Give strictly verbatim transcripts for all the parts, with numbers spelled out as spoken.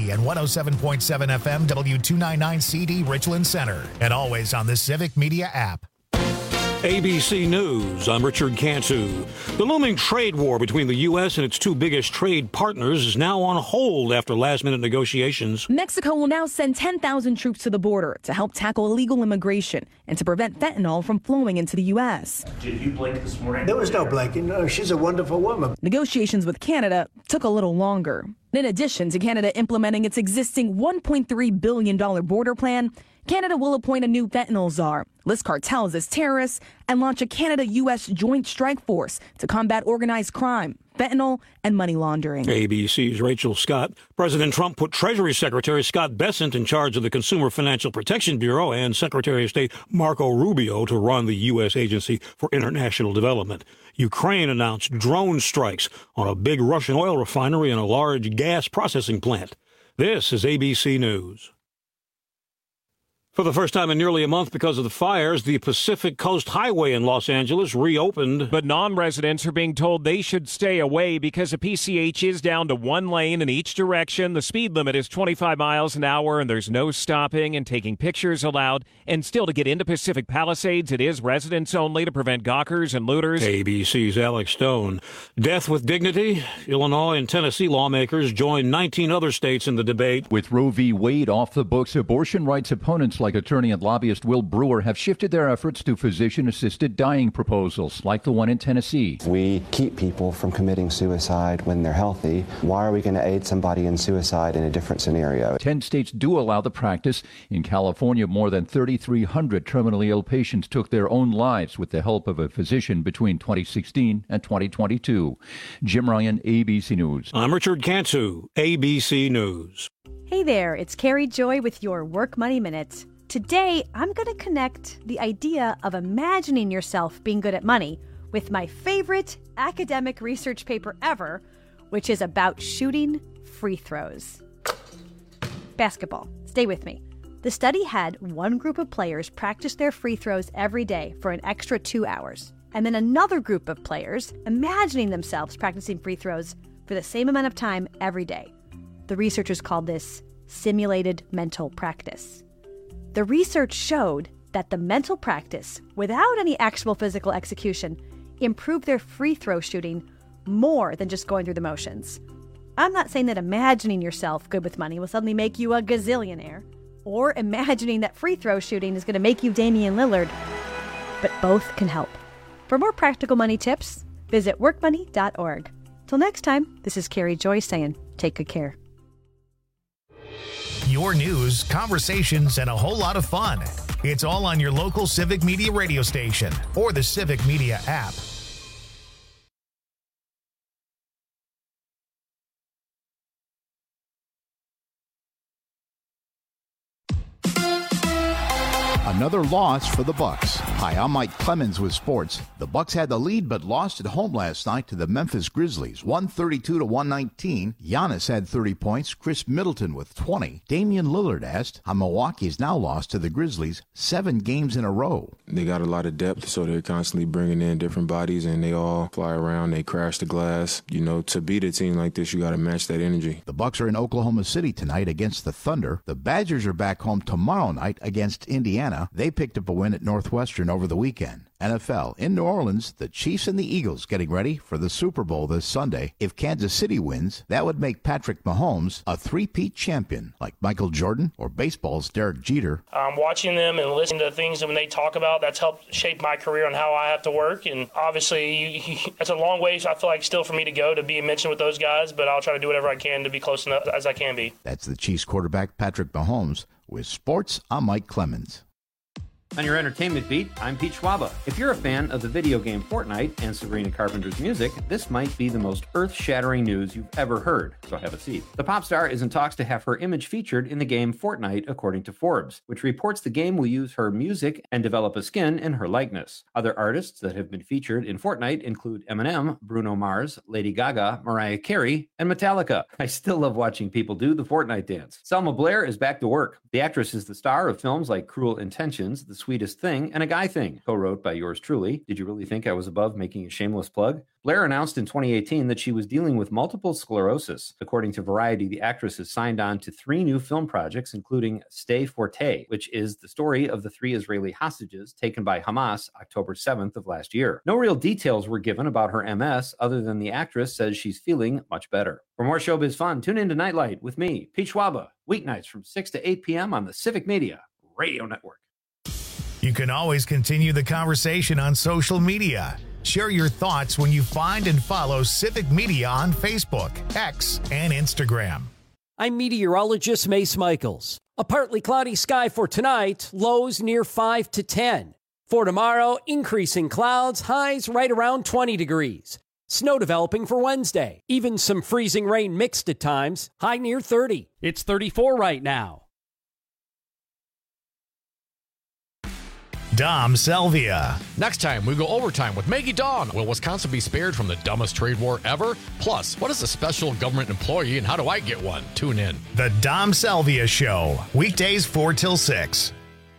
D and one oh seven point seven F M W two ninety-nine C D Richland Center. And always on the Civic Media app. A B C News, I'm Richard Cantu. The looming trade war between the U S and its two biggest trade partners is now on hold after last-minute negotiations. Mexico will now send ten thousand troops to the border to help tackle illegal immigration and to prevent fentanyl from flowing into the U S. Did you blink this morning? There was no blinking. No, she's a wonderful woman. Negotiations with Canada took a little longer. In addition to Canada implementing its existing one point three billion dollars border plan, Canada will appoint a new fentanyl czar, list cartels as terrorists, and launch a Canada-U S joint strike force to combat organized crime, fentanyl, and money laundering. A B C's Rachel Scott. President Trump put Treasury Secretary Scott Bessent in charge of the Consumer Financial Protection Bureau and Secretary of State Marco Rubio to run the U S Agency for International Development. Ukraine announced drone strikes on a big Russian oil refinery and a large gas processing plant. This is A B C News. For the first time in nearly a month because of the fires, the Pacific Coast Highway in Los Angeles reopened. But non-residents are being told they should stay away because the P C H is down to one lane in each direction. The speed limit is twenty-five miles an hour, and there's no stopping and taking pictures allowed. And still, to get into Pacific Palisades, it is residents only to prevent gawkers and looters. A B C's Alex Stone. Death with dignity. Illinois and Tennessee lawmakers join nineteen other states in the debate. With Roe v. Wade off the books, abortion rights opponents like attorney and lobbyist Will Brewer have shifted their efforts to physician-assisted dying proposals like the one in Tennessee. We keep people from committing suicide when they're healthy. Why are we going to aid somebody in suicide in a different scenario? Ten states do allow the practice. In California, more than thirty-three hundred terminally ill patients took their own lives with the help of a physician between twenty sixteen and twenty twenty-two. Jim Ryan, A B C News. I'm Richard Cantu, A B C News. Hey there, it's Carrie Joy with your Work Money Minute. Today, I'm going to connect the idea of imagining yourself being good at money with my favorite academic research paper ever, which is about shooting free throws. Basketball. Stay with me. The study had one group of players practice their free throws every day for an extra two hours, and then another group of players imagining themselves practicing free throws for the same amount of time every day. The researchers called this simulated mental practice. The research showed that the mental practice, without any actual physical execution, improved their free throw shooting more than just going through the motions. I'm not saying that imagining yourself good with money will suddenly make you a gazillionaire, or imagining that free throw shooting is going to make you Damian Lillard, but both can help. For more practical money tips, visit work money dot org. Till next time, this is Carrie Joy saying, take good care. Your news, conversations, and a whole lot of fun. It's all on your local Civic Media radio station or the Civic Media app. Another loss for the Bucks. Hi, I'm Mike Clemens with sports. The Bucks had the lead but lost at home last night to the Memphis Grizzlies, one thirty-two to one nineteen. Giannis had thirty points, Chris Middleton with twenty. Damian Lillard asked how Milwaukee's now lost to the Grizzlies seven games in a row. They got a lot of depth, so they're constantly bringing in different bodies, and they all fly around, they crash the glass. You know, to beat a team like this, you got to match that energy. The Bucks are in Oklahoma City tonight against the Thunder. The Badgers are back home tomorrow night against Indiana. They picked up a win at Northwestern over the weekend. N F L. In New Orleans, the Chiefs and the Eagles getting ready for the Super Bowl this Sunday. If Kansas City wins, that would make Patrick Mahomes a three-peat champion, like Michael Jordan or baseball's Derek Jeter. Um, watching them and listening to things that when they talk about, that's helped shape my career on how I have to work. And obviously, you, you, it's a long way, so I feel like still for me to go to be mentioned with those guys, but I'll try to do whatever I can to be close enough as I can be. That's the Chiefs quarterback Patrick Mahomes. With sports, I'm Mike Clemens. On your entertainment beat, I'm Pete Schwaba. If you're a fan of the video game Fortnite and Sabrina Carpenter's music, this might be the most earth-shattering news you've ever heard, so have a seat. The pop star is in talks to have her image featured in the game Fortnite, according to Forbes, which reports the game will use her music and develop a skin in her likeness. Other artists that have been featured in Fortnite include Eminem, Bruno Mars, Lady Gaga, Mariah Carey, and Metallica. I still love watching people do the Fortnite dance. Selma Blair is back to work. The actress is the star of films like Cruel Intentions, The sweetest thing and a guy thing, co-wrote by yours truly. Did you really think I was above making a shameless plug? Blair announced in twenty eighteen that she was dealing with multiple sclerosis. According to Variety, the actress has signed on to three new film projects, including Stay Forte, which is the story of the three Israeli hostages taken by Hamas October seventh of last year. No real details were given about her M S, other than the actress says she's feeling much better. For more showbiz fun, tune in to Nightlight with me, Pete Schwaba, weeknights from six to eight p.m. on the Civic Media Radio Network. You can always continue the conversation on social media. Share your thoughts when you find and follow Civic Media on Facebook, X, and Instagram. I'm meteorologist Mace Michaels. A partly cloudy sky for tonight, lows near five to ten. For tomorrow, increasing clouds, highs right around twenty degrees. Snow developing for Wednesday. Even some freezing rain mixed at times, high near thirty. It's thirty-four right now. Dom Selvia. Next time, we go overtime with Maggie Dawn. Will Wisconsin be spared from the dumbest trade war ever? Plus, what is a special government employee and how do I get one? Tune in. The Dom Selvia Show, weekdays four till six.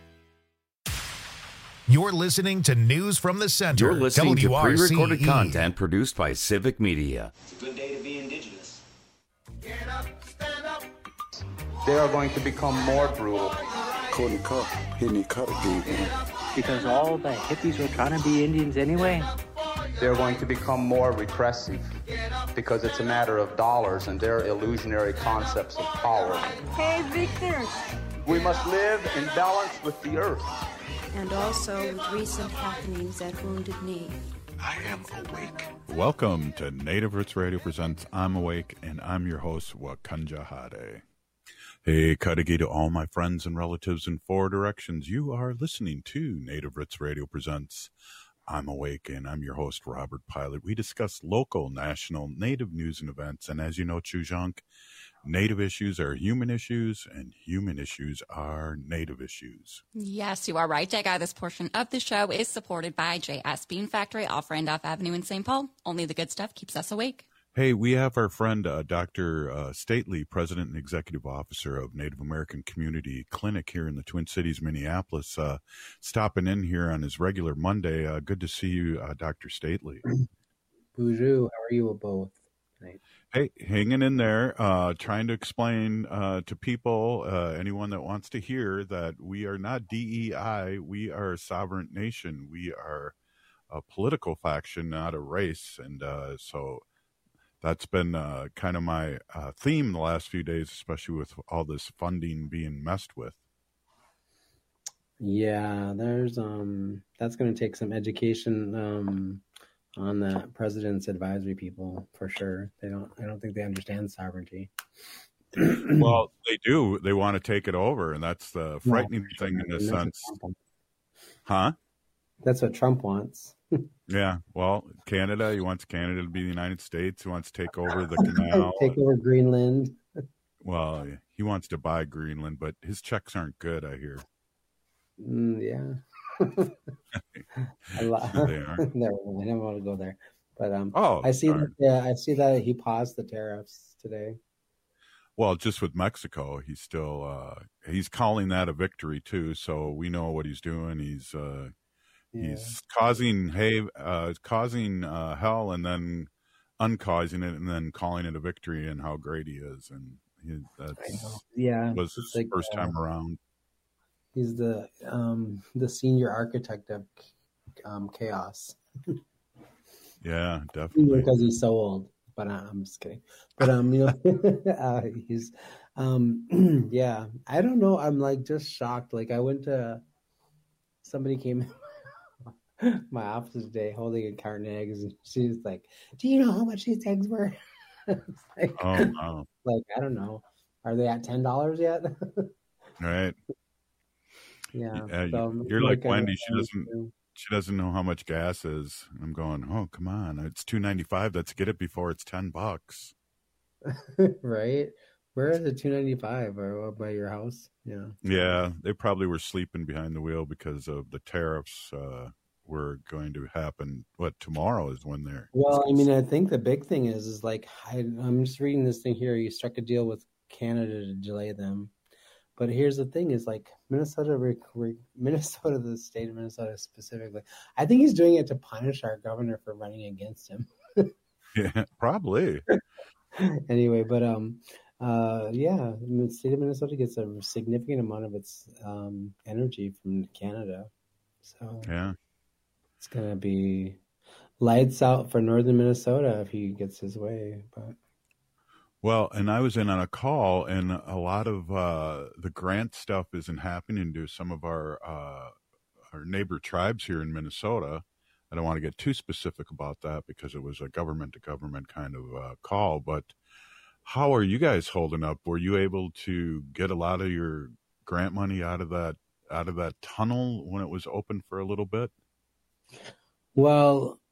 You're listening to News from the Center. You're listening W R C E. to pre-recorded content produced by Civic Media. It's a good day to be indigenous. Get up, stand up. They are going to become more brutal. Couldn't cut, hitting cut again. Because all the hippies were trying to be Indians anyway. They're going to become more repressive because it's a matter of dollars and their illusionary concepts of power. Hey, Victor. We must live in balance with the earth. And also with recent happenings at Wounded Knee. I am awake. Welcome to Native Roots Radio presents I'm Awake, and I'm your host, Wakanja Hade. Hey, Kadagi to all my friends and relatives in four directions. You are listening to Native Roots Radio presents I'm Awake, and I'm your host, Robert Pilot. We discuss local, national, Native news and events, and as you know, Chujunk, Native issues are human issues, and human issues are Native issues. Yes, you are right, Jay Guy. This portion of the show is supported by J S Bean Factory off Randolph Avenue in Saint Paul. Only the good stuff keeps us awake. Hey, we have our friend uh, Doctor Uh, Stately, President and Executive Officer of Native American Community Clinic here in the Twin Cities, Minneapolis, uh, stopping in here on his regular Monday. Uh, good to see you, uh, Doctor Stately. Bonjour, how are you both tonight? Hey, hanging in there, uh, trying to explain uh, to people, uh, anyone that wants to hear, that we are not D E I, we are a sovereign nation. We are a political faction, not a race, and uh, so... That's been uh, kind of my uh, theme the last few days, especially with all this funding being messed with. Yeah, there's um, that's going to take some education um, on the president's advisory people for sure. They don't, I don't think they understand sovereignty. Well, they do. They want to take it over, and that's the frightening yeah, thing in a sense. Huh? That's what Trump wants. Yeah, well, Canada, he wants Canada to be the United States. He wants to take over the canal. Take over Greenland. Well, he wants to buy Greenland, but his checks aren't good, I hear. Mm, yeah. A lot. They are. Never mind. I don't want to go there. But um, oh, I see that, yeah, I see that he paused the tariffs today. Well, just with Mexico, he's still uh, he's calling that a victory too. So we know what he's doing. He's uh, Yeah. He's causing hey, uh, causing uh, hell, and then uncausing it, and then calling it a victory, and how great he is, and he, that's yeah was his like, first time uh, around. He's the um, the senior architect of um, chaos. Yeah, definitely. Because he's so old, but uh, I'm just kidding. But um, you know, uh, he's um, yeah. I don't know. I'm like just shocked. Like I went to somebody came. My office today holding a carton of eggs, and she's like, "Do you know how much these eggs were?" like, oh no! Like I don't know. Are they at ten dollars yet? Right. Yeah. yeah so you're like, like Wendy. She doesn't. Too. She doesn't know how much gas is. I'm going. Oh, come on! It's two ninety five. Let's get it before it's ten bucks. Right. Where is it? Two ninety five, or by your house? Yeah. Yeah, they probably were sleeping behind the wheel because of the tariffs. Uh, were going to happen. What tomorrow is when they're well I mean I think the big thing is is like I, I'm just reading this thing here. You struck a deal with Canada to delay them, But here's the thing: is like Minnesota, Minnesota, the state of Minnesota specifically. I think he's doing it to punish our governor for running against him. Yeah, probably. Anyway, but um, uh, yeah, the state of Minnesota gets a significant amount of its um energy from Canada, so yeah, it's gonna be lights out for northern Minnesota if he gets his way. But well, and I was in on a call, and a lot of uh, the grant stuff isn't happening to some of our uh, our neighbor tribes here in Minnesota. I don't want to get too specific about that because it was a government to government kind of uh, call. But how are you guys holding up? Were you able to get a lot of your grant money out of that out of that tunnel when it was open for a little bit? Well,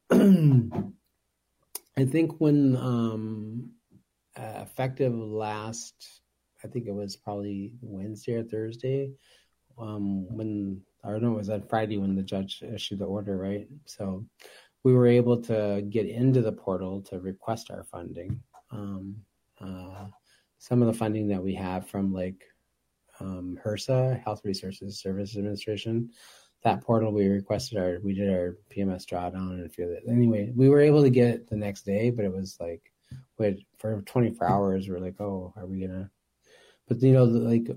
I think when um, uh, effective last, I think it was probably Wednesday or Thursday, um, when, or no, it was on Friday when the judge issued the order, right? So we were able to get into the portal to request our funding. Um, uh, some of the funding that we have from like um, HRSA, Health Resources Service Administration, that portal we requested our, we did our P M S drawdown and a few of it. Anyway, we were able to get it the next day, but it was like, wait, for twenty-four hours, we're like, oh, are we gonna, but you know, like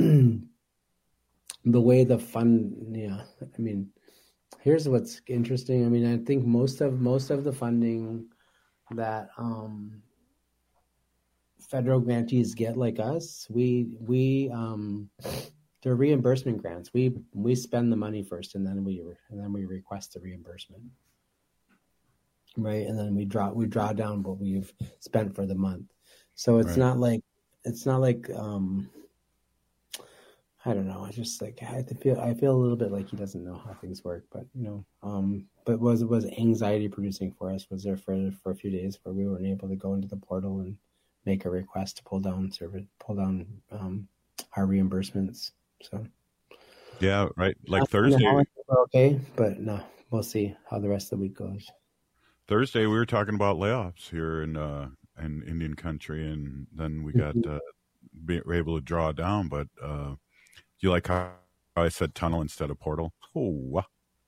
the way the fund, yeah, I mean, here's what's interesting. I mean, I think most of, most of the funding that um, federal grantees get like us, we, we, um, they're reimbursement grants. We we spend the money first, and then we and then we request the reimbursement, right? And then we draw we draw down what we've spent for the month. So it's right. not like it's not like um, I don't know. I just like I feel I feel a little bit like he doesn't know how things work, but you know, um, but was was anxiety producing for us? Was there for for a few days where we weren't able to go into the portal and make a request to pull down service, pull down um, our reimbursements. So, yeah, right. Like I Thursday, okay, but no, we'll see how the rest of the week goes. Thursday, we were talking about layoffs here in uh, in Indian country, and then we got mm-hmm. uh, be, were able to draw down. But uh, do you like how I said tunnel instead of portal? Oh, wow.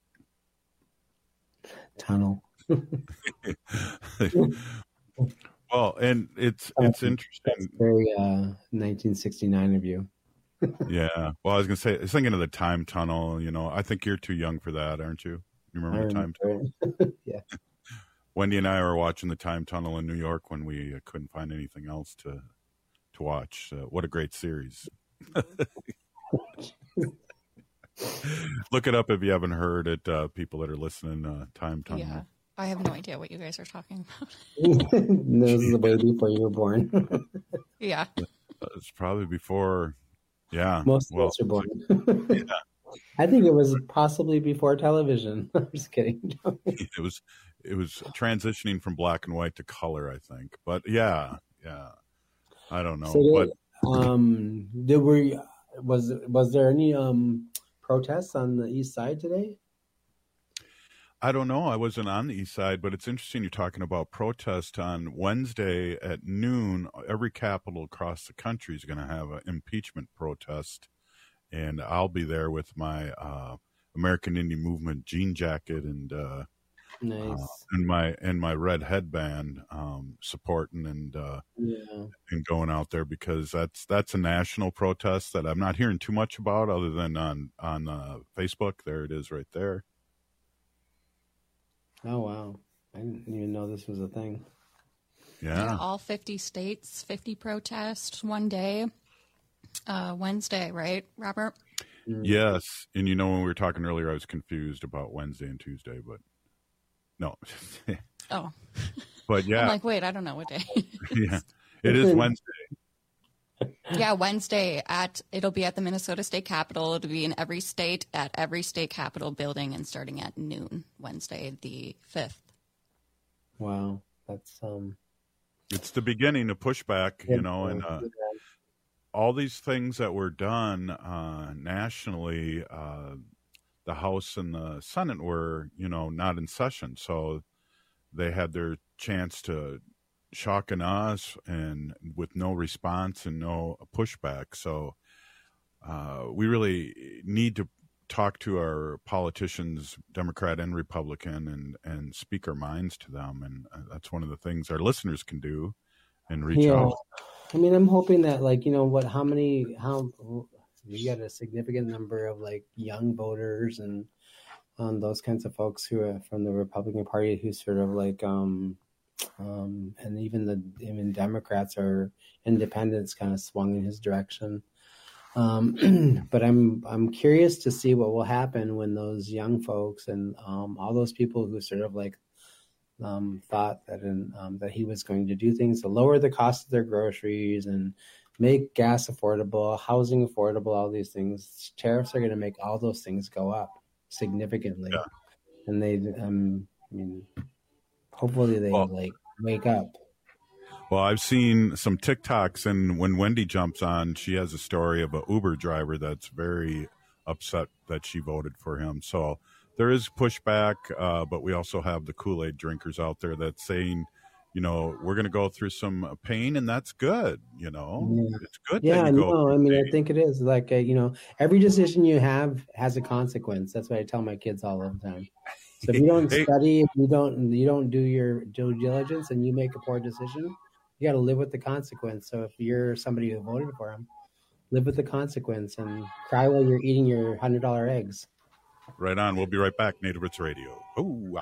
Tunnel. Well, and it's it's interesting. That's very uh, nineteen sixty-nine of you. Yeah. Well, I was going to say, I was thinking of the time tunnel. You know, I think you're too young for that, aren't you? You remember I the time remember. tunnel? Yeah. Wendy and I were watching the time tunnel in New York when we uh, couldn't find anything else to to watch. Uh, what a great series. Look it up if you haven't heard it, uh, people that are listening, uh, time tunnel. Yeah. I have no idea what you guys are talking about. This is the way before you were born. Yeah. It's probably before... Yeah. Most well, of us are born. Yeah. I think it was possibly before television. I'm just kidding. It was it was transitioning from black and white to color, I think. But yeah, yeah. I don't know. So but did, um did we was was there any um protests on the east side today? I don't know. I wasn't on the east side, but it's interesting you're talking about protest on Wednesday at noon. Every capital across the country is going to have an impeachment protest, and I'll be there with my uh, American Indian Movement jean jacket and uh, nice. uh, and my and my red headband, um, supporting and uh, yeah. and going out there because that's that's a national protest that I'm not hearing too much about, other than on on uh, Facebook. There it is, right there. Oh, wow. I didn't even know this was a thing. Yeah. yeah all fifty states, fifty protests one day. Uh, Wednesday, right, Robert? Yes. And you know, when we were talking earlier, I was confused about Wednesday and Tuesday, but no. Oh. But yeah. I'm like, wait, I don't know what day. Yeah. It is Wednesday. Yeah, Wednesday at it'll be at the Minnesota State Capitol. It'll be in every state at every state capitol building and starting at noon Wednesday the fifth. Wow, that's um it's the beginning of pushback, you know, and uh, all these things that were done uh, nationally, uh, the House and the Senate were, you know, not in session, so they had their chance to shocking us and with no response and no pushback. So uh, we really need to talk to our politicians, Democrat and Republican, and, and speak our minds to them. And that's one of the things our listeners can do and reach yeah. out. I mean, I'm hoping that, like, you know, what, how many, how, we got a significant number of, like, young voters and um, those kinds of folks who are from the Republican Party who sort of, like, um, um, and even the, even Democrats or independents kind of swung in his direction. Um, but I'm I'm curious to see what will happen when those young folks and um, all those people who sort of like um, thought that in, um, that he was going to do things to lower the cost of their groceries and make gas affordable, housing affordable, all these things. Tariffs are going to make all those things go up significantly, yeah. and they um, I mean, hopefully they well, like wake up. Well, I've seen some TikToks, and when Wendy jumps on, she has a story of an Uber driver that's very upset that she voted for him. So there is pushback, uh, but we also have the Kool-Aid drinkers out there that's saying, you know, we're going to go through some pain, and that's good. You know, yeah. it's good. Yeah, that you go no, I mean, pain. I think it is like, uh, you know, every decision you have has a consequence. That's what I tell my kids all the time. So if you don't Hey. study, if you don't, you don't do your due diligence, and you make a poor decision, you got to live with the consequence. So if you're somebody who voted for him, live with the consequence and cry while you're eating your one hundred dollar eggs. Right on. We'll be right back. Native Roots Radio. Ooh.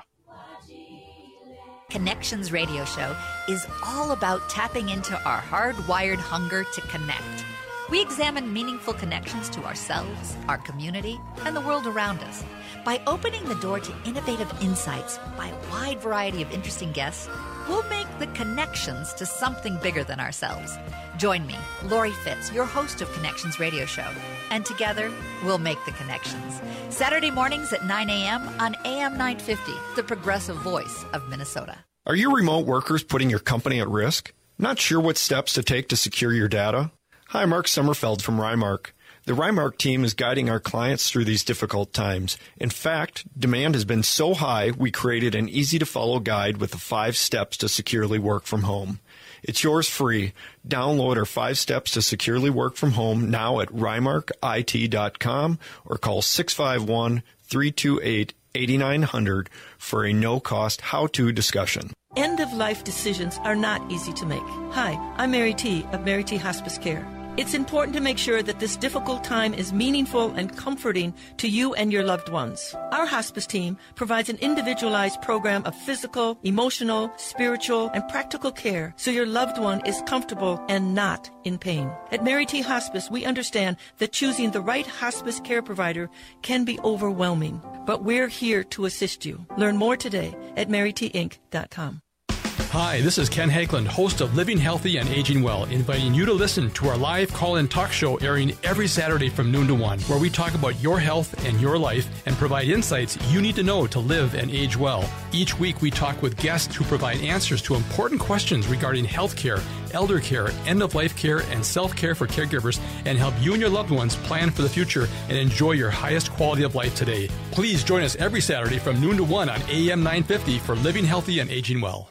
Connections Radio Show is all about tapping into our hardwired hunger to connect. We examine meaningful connections to ourselves, our community, and the world around us. By opening the door to innovative insights by a wide variety of interesting guests, we'll make the connections to something bigger than ourselves. Join me, Lori Fitz, your host of Connections Radio Show, and together we'll make the connections. Saturday mornings at nine a.m. on A M nine fifty, the progressive voice of Minnesota. Are your remote workers putting your company at risk? Not sure what steps to take to secure your data? Hi, Mark Sommerfeld from Rymark. The Rymark team is guiding our clients through these difficult times. In fact, demand has been so high, we created an easy-to-follow guide with the five steps to securely work from home. It's yours free. Download our five steps to securely work from home now at rymark I T dot com or call six five one, three two eight, eight nine zero zero for a no-cost how-to discussion. End-of-life decisions are not easy to make. Hi, I'm Mary T. of Mary T. Hospice Care. It's important to make sure that this difficult time is meaningful and comforting to you and your loved ones. Our hospice team provides an individualized program of physical, emotional, spiritual, and practical care so your loved one is comfortable and not in pain. At Mary T. Hospice, we understand that choosing the right hospice care provider can be overwhelming, but we're here to assist you. Learn more today at mary t inc dot com. Hi, this is Ken Hageland, host of Living Healthy and Aging Well, inviting you to listen to our live call-in talk show airing every Saturday from noon to one, where we talk about your health and your life and provide insights you need to know to live and age well. Each week we talk with guests who provide answers to important questions regarding health care, elder care, end-of-life care, and self-care for caregivers, and help you and your loved ones plan for the future and enjoy your highest quality of life today. Please join us every Saturday from noon to one on A M nine fifty for Living Healthy and Aging Well.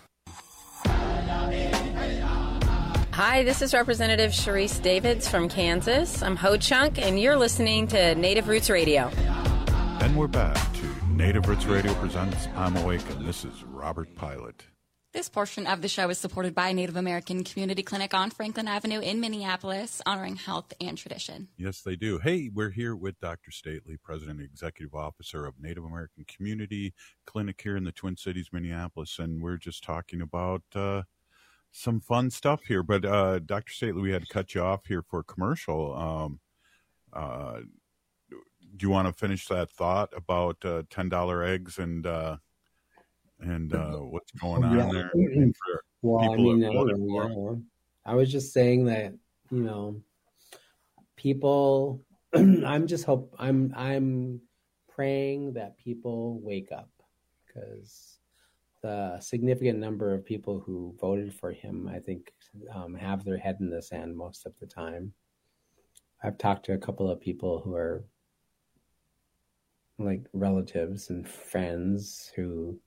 Hi, this is Representative Sharice Davids from Kansas. I'm Ho Chunk, and you're listening to Native Roots Radio. And we're back to Native Roots Radio presents I'm Awake, and this is Robert Pilot. This portion of the show is supported by Native American Community Clinic on Franklin Avenue in Minneapolis, honoring health and tradition. Yes, they do. Hey, we're here with Doctor Stately, President and Executive Officer of Native American Community Clinic here in the Twin Cities, Minneapolis, and we're just talking about uh, some fun stuff here. But uh, Doctor Stately, we had to cut you off here for a commercial. Um, uh, do you want to finish that thought about uh, ten dollar eggs and uh, and uh, what's going on yeah. there? For well, I mean, I, yeah. I was just saying that, you know, people. I'm just hope I'm I'm praying that people wake up, because the significant number of people who voted for him, I think, um, have their head in the sand most of the time. I've talked to a couple of people who are like relatives and friends who,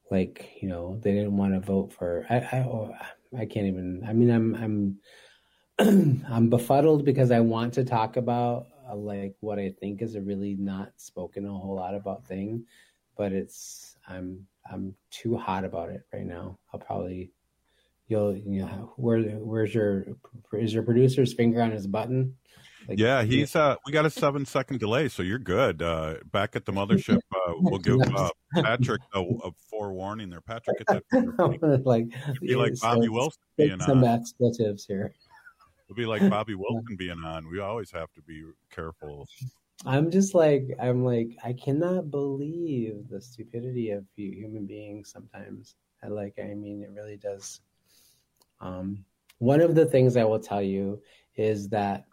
like, you know, they didn't want to vote for. I I, I can't even. I mean, I'm I'm I'm befuddled because I want to talk about uh, like what I think is a really not spoken a whole lot about thing, but it's I'm I'm too hot about it right now. I'll probably you'll you know where where's your is your producer's finger on his button? Like, yeah, he's uh we got a seven second delay, so you're good. Uh back at the mothership, uh we'll give uh, Patrick a, a forewarning there. Patrick, get that finger. like It'd be like Bobby so Wilson being some on. expletives here. It'll be like Bobby Wilson being on. We always have to be careful. I'm just like I'm like I cannot believe the stupidity of human beings sometimes. I like I mean it really does. Um one of the things I will tell you is that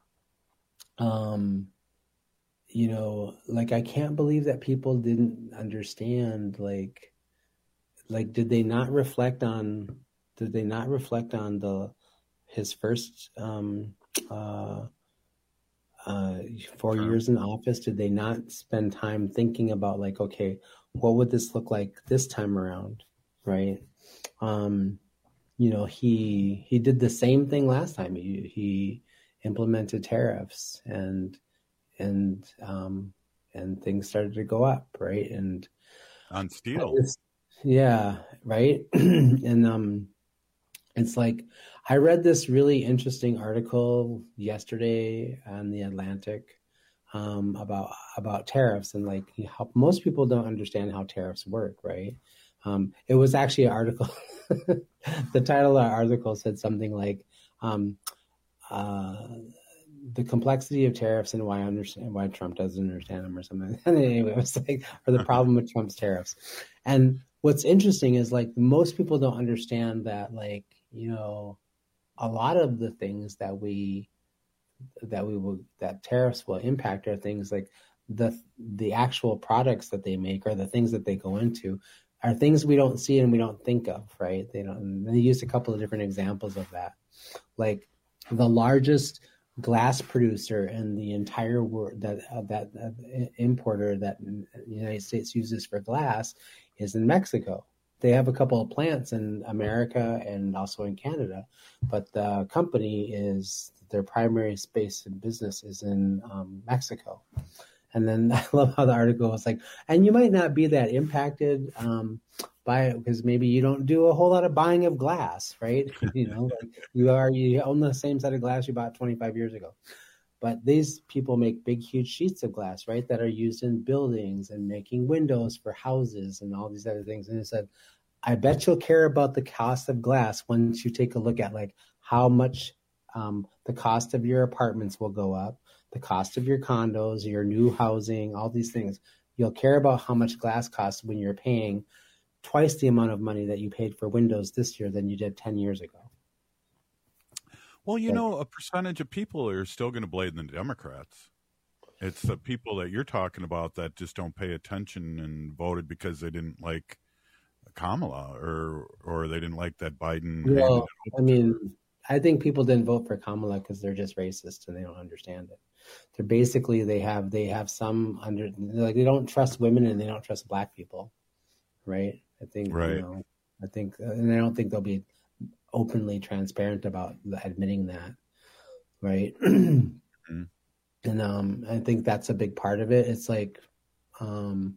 um you know like I can't believe that people didn't understand like like did they not reflect on did they not reflect on the his first um uh uh four sure. years in office? Did they not spend time thinking about like, okay, what would this look like this time around, right? Um you know he he did the same thing last time. He he implemented tariffs and and um and things started to go up, right? And on steel, yeah, right. And um it's like I read this really interesting article yesterday on the Atlantic um about about tariffs, and like how most people don't understand how tariffs work, right? Um it was actually an article the title of the article said something like um Uh, the complexity of tariffs and why I understand why Trump doesn't understand them or something. And anyway, it was like, or the problem with Trump's tariffs. And what's interesting is like most people don't understand that, like, you know, a lot of the things that we that we will that tariffs will impact are things like the the actual products that they make or the things that they go into are things we don't see and we don't think of, right? They don't. And they used a couple of different examples of that, like. The largest glass producer in the entire world, that uh, that uh, importer that the United States uses for glass, is in Mexico. They have a couple of plants in America and also in Canada, but the company is their primary space and business is in um, Mexico. And then I love how the article was like, and you might not be that impacted um, by it because maybe you don't do a whole lot of buying of glass, right? You know, like you are you own the same set of glass you bought twenty-five years ago. But these people make big, huge sheets of glass, right, that are used in buildings and making windows for houses and all these other things. And it said, I bet you'll care about the cost of glass once you take a look at like how much um, the cost of your apartments will go up, the cost of your condos, your new housing, all these things. You'll care about how much glass costs when you're paying twice the amount of money that you paid for windows this year than you did ten years ago. Well, you know, a percentage of people are still going to blame the Democrats. It's the people that you're talking about that just don't pay attention and voted because they didn't like Kamala or or they didn't like that Biden. Well, I mean, I think people didn't vote for Kamala because they're just racist and they don't understand it. They're basically they have they have some under like they don't trust women and they don't trust black people, right? I think right. You know, I think, and I don't think they'll be openly transparent about admitting that, right? Mm-hmm. And um, I think that's a big part of it. It's like, um,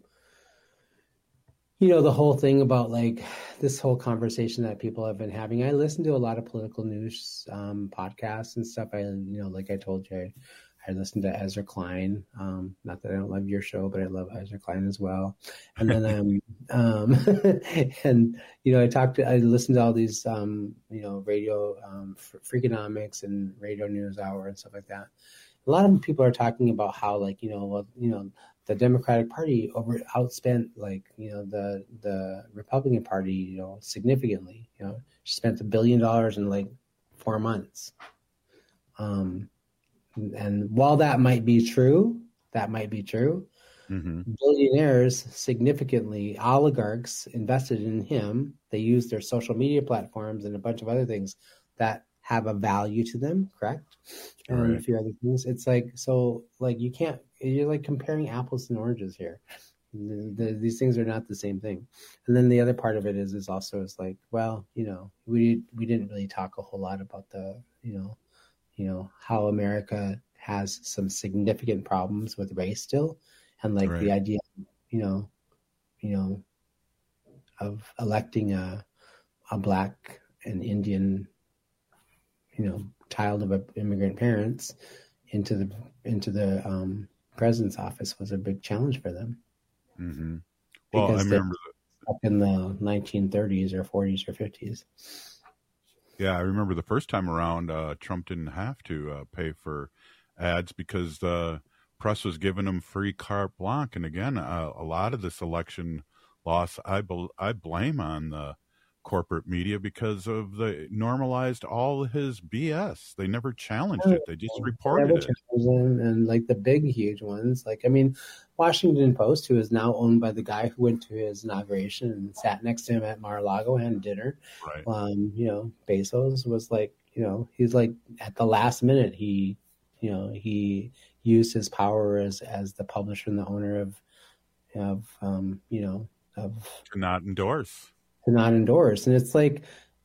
you know, the whole thing about like this whole conversation that people have been having. I listen to a lot of political news um, podcasts and stuff. I, you know, like I told you, I, I listen to Ezra Klein. Um, not that I don't love your show, but I love Ezra Klein as well. And then, um, um, and you know, I talked to, I listened to all these, um, you know, radio, um, Freakonomics and Radio News Hour and stuff like that. A lot of people are talking about how, like, you know, well, you know, the Democratic Party over outspent, like, you know, the the Republican Party, you know, significantly. You know, she spent a billion dollars in like four months. Um, and while that might be true, that might be true. Mm-hmm. Billionaires significantly, oligarchs invested in him. They used their social media platforms and a bunch of other things that have a value to them, correct? And right. a few other things. It's like, so like you can't, you're like comparing apples and oranges here. The, the, these things are not the same thing. And then the other part of it is, is also is like, well, you know, we we didn't really talk a whole lot about the, you know, you know, how America has some significant problems with race still, and like Right. the idea, you know, you know, of electing a a black and Indian, you know, child of immigrant parents into the into the um, president's office was a big challenge for them. Mm-hmm. Well, because I remember up in the nineteen thirties or forties or fifties. Yeah, I remember the first time around, uh, Trump didn't have to uh, pay for ads because the press was giving him free carte blanche. And again, uh, a lot of this election loss, I bel- I blame on the corporate media because of the normalized all his B S. They never challenged it; they just reported it. And, and like the big, huge ones, like I mean, Washington Post, who is now owned by the guy who went to his inauguration and sat next to him at Mar-a-Lago and had dinner. Right. Um, you know, Bezos was like, you know, he's like at the last minute, he, you know, he used his power as as the publisher and the owner of, of, um, you know, of to not endorse. to not endorse. And it's like,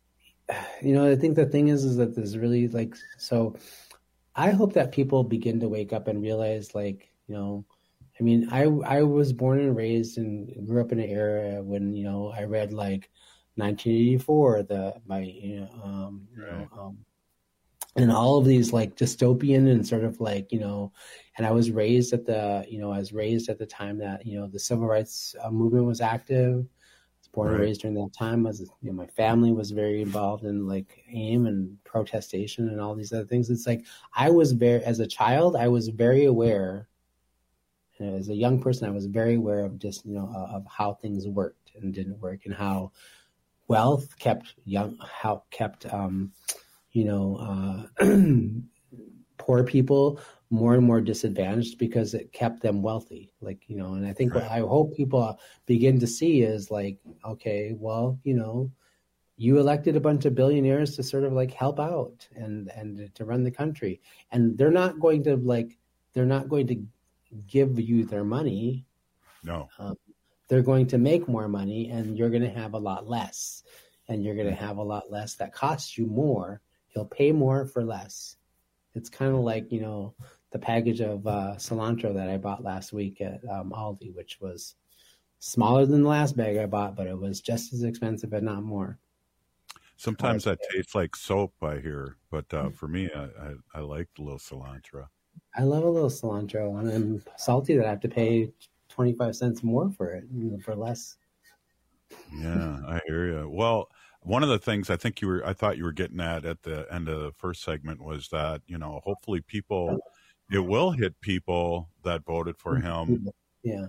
you know, I think the thing is, is that there's really like, so I hope that people begin to wake up and realize like, you know, I mean, I, I was born and raised and grew up in an era when, you know, I read like nineteen eighty-four, the, my, you know, um, you know, um, and all of these like dystopian and sort of like, you know, and I was raised at the, you know, I was raised at the time that, you know, the civil rights uh, movement was active. Born and Right. raised during that time. Was you know, my family was very involved in like AIM and protestation and all these other things. It's like I was very, as a child, I was very aware. And as a young person, I was very aware of just you know of how things worked and didn't work, and how wealth kept young, how kept um, you know uh, poor people more and more disadvantaged because it kept them wealthy. Like, you know, and I think what I hope people begin to see is like, okay, well, you know, you elected a bunch of billionaires to sort of like help out and, and to run the country. And they're not going to like, they're not going to give you their money. No. Um, they're going to make more money and you're going to have a lot less. And you're going to have a lot less that costs you more. You'll pay more for less. It's kind of like, you know, the package of uh, cilantro that I bought last week at um, Aldi, which was smaller than the last bag I bought, but it was just as expensive, but not more. Sometimes that tastes like soap, I hear, but uh, for me, I, I, I like a little cilantro. I love a little cilantro, and I'm salty that I have to pay twenty-five cents more for it, you know, for less. Yeah, I hear you. Well, one of the things I think you were, I thought you were getting at at the end of the first segment was that, you know, hopefully people, it will hit people that voted for him. Yeah.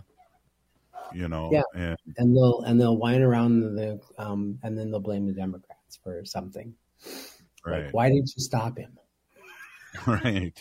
You know, yeah. and, and they'll, and they'll whine around the, um, and then they'll blame the Democrats for something. Right. Like, why didn't you stop him? Right.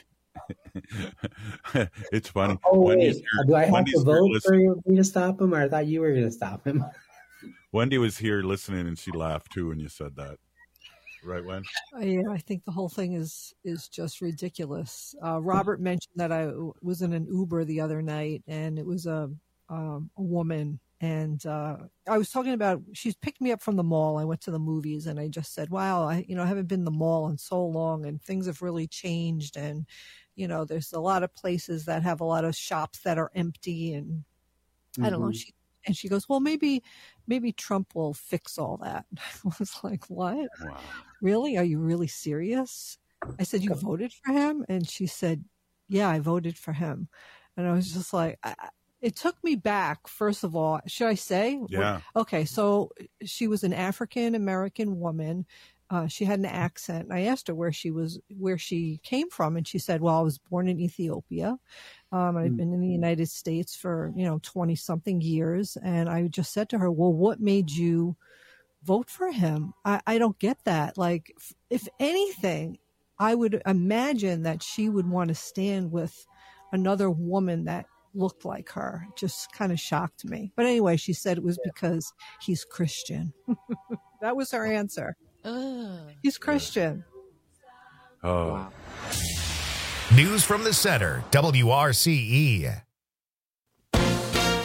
It's funny. Oh, Wendy's wait, here, do I have Wendy's to vote here for you to stop him, or I thought you were going to stop him? Wendy was here listening, and she laughed too when you said that. Right, Wen? Uh, yeah, I think the whole thing is is just ridiculous. Uh, Robert mentioned that I was in an Uber the other night, and it was a um, a woman, and uh, I was talking about she's picked me up from the mall. I went to the movies, and I just said, "Wow, I you know I haven't been to the mall in so long, and things have really changed, and you know there's a lot of places that have a lot of shops that are empty, and mm-hmm. I don't know." She And she goes, well, maybe, maybe Trump will fix all that. I was like, what? Wow. Really? Are you really serious? I said, you voted for him? And she said, yeah, I voted for him. And I was just like, I, it took me back. First of all, should I say? Yeah. Okay. So she was an African-American woman. Uh, she had an accent. And I asked her where she was, where she came from. And she said, well, I was born in Ethiopia. Um, I've been in the United States for, you know, twenty something years. And I just said to her, well, what made you vote for him? I, I don't get that. Like, if anything, I would imagine that she would want to stand with another woman that looked like her. It just kind of shocked me. But anyway, she said it was because he's Christian. That was her answer. Ugh. He's Christian. Oh. Wow. News from the center, W R C E.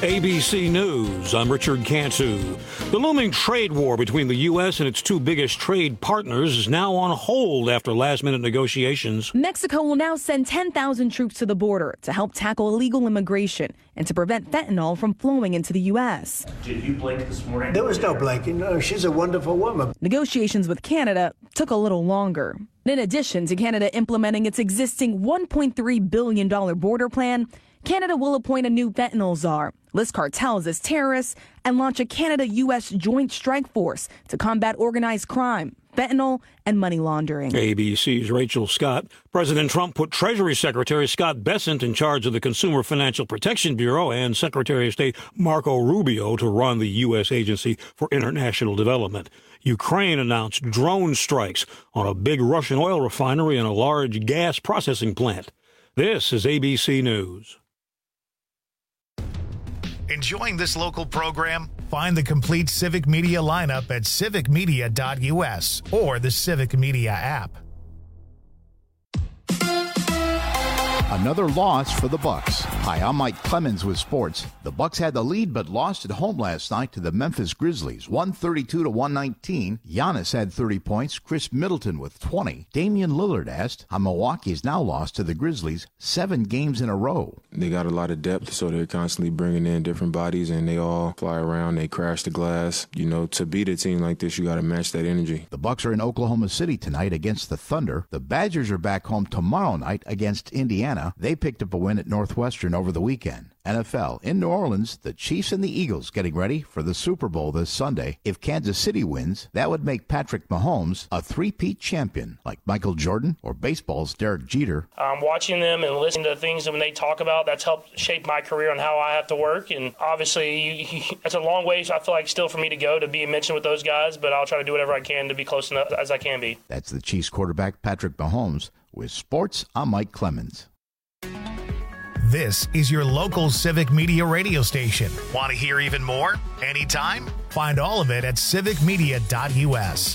A B C News, I'm Richard Cantu. The looming trade war between the U S and its two biggest trade partners is now on hold after last-minute negotiations. Mexico will now send ten thousand troops to the border to help tackle illegal immigration and to prevent fentanyl from flowing into the U S. Did you blink this morning? There was no blinking. No, she's a wonderful woman. Negotiations with Canada took a little longer. In addition to Canada implementing its existing one point three billion dollars border plan, Canada will appoint a new fentanyl czar, list cartels as terrorists, and launch a Canada-U S joint strike force to combat organized crime, fentanyl, and money laundering. A B C's Rachel Scott. President Trump put Treasury Secretary Scott Bessent in charge of the Consumer Financial Protection Bureau and Secretary of State Marco Rubio to run the U S Agency for International Development. Ukraine announced drone strikes on a big Russian oil refinery and a large gas processing plant. This is A B C News. Enjoying this local program? Find the complete Civic Media lineup at civic media dot U S or the Civic Media app. Another loss for the Bucks. Hi, I'm Mike Clemens with sports. The Bucks had the lead but lost at home last night to the Memphis Grizzlies, one thirty-two to one nineteen. Giannis had thirty points, Chris Middleton with twenty. Damian Lillard asked how Milwaukee has now lost to the Grizzlies seven games in a row. They got a lot of depth, so they're constantly bringing in different bodies, and they all fly around, they crash the glass. You know, to beat a team like this, you got to match that energy. The Bucks are in Oklahoma City tonight against the Thunder. The Badgers are back home tomorrow night against Indiana. They picked up a win at Northwestern over the weekend. N F L. In New Orleans, the Chiefs and the Eagles getting ready for the Super Bowl this Sunday. If Kansas City wins, that would make Patrick Mahomes a three-peat champion, like Michael Jordan or baseball's Derek Jeter. Um, watching them and listening to things when they talk about, that's helped shape my career on how I have to work. And obviously, you, you, it's a long way, I feel like, still for me to go to be mentioned with those guys, but I'll try to do whatever I can to be close enough as I can be. That's the Chiefs quarterback, Patrick Mahomes. With sports, I'm Mike Clemens. This is your local Civic Media radio station. Want to hear even more? Anytime? Find all of it at civic media dot U S.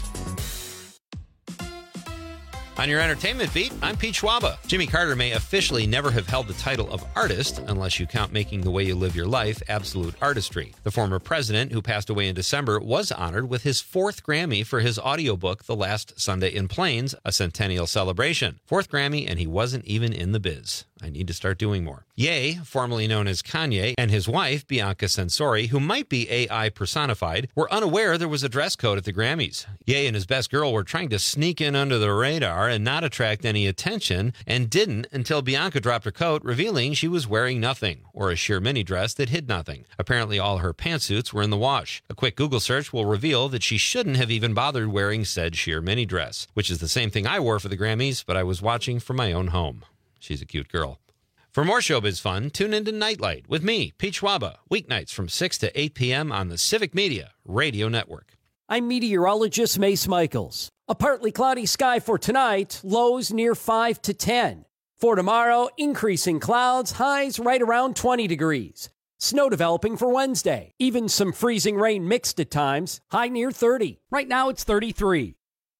On your entertainment beat, I'm Pete Schwaba. Jimmy Carter may officially never have held the title of artist unless you count Making the Way You Live Your Life absolute artistry. The former president, who passed away in December, was honored with his fourth Grammy for his audiobook, The Last Sunday in Plains, a centennial celebration. Fourth Grammy, and he wasn't even in the biz. I need to start doing more. Ye, formerly known as Kanye, and his wife, Bianca Censori, who might be A I personified, were unaware there was a dress code at the Grammys. Ye and his best girl were trying to sneak in under the radar and not attract any attention, and didn't until Bianca dropped her coat, revealing she was wearing nothing, or a sheer mini dress that hid nothing. Apparently all her pantsuits were in the wash. A quick Google search will reveal that she shouldn't have even bothered wearing said sheer mini dress, which is the same thing I wore for the Grammys, but I was watching from my own home. She's a cute girl. For more showbiz fun, tune into Nightlight with me, Pete Schwaba, weeknights from six to eight p.m. on the Civic Media Radio Network. I'm meteorologist Mace Michaels. A partly cloudy sky for tonight, lows near five to ten. For tomorrow, increasing clouds, highs right around twenty degrees. Snow developing for Wednesday. Even some freezing rain mixed at times, high near thirty. Right now it's thirty-three.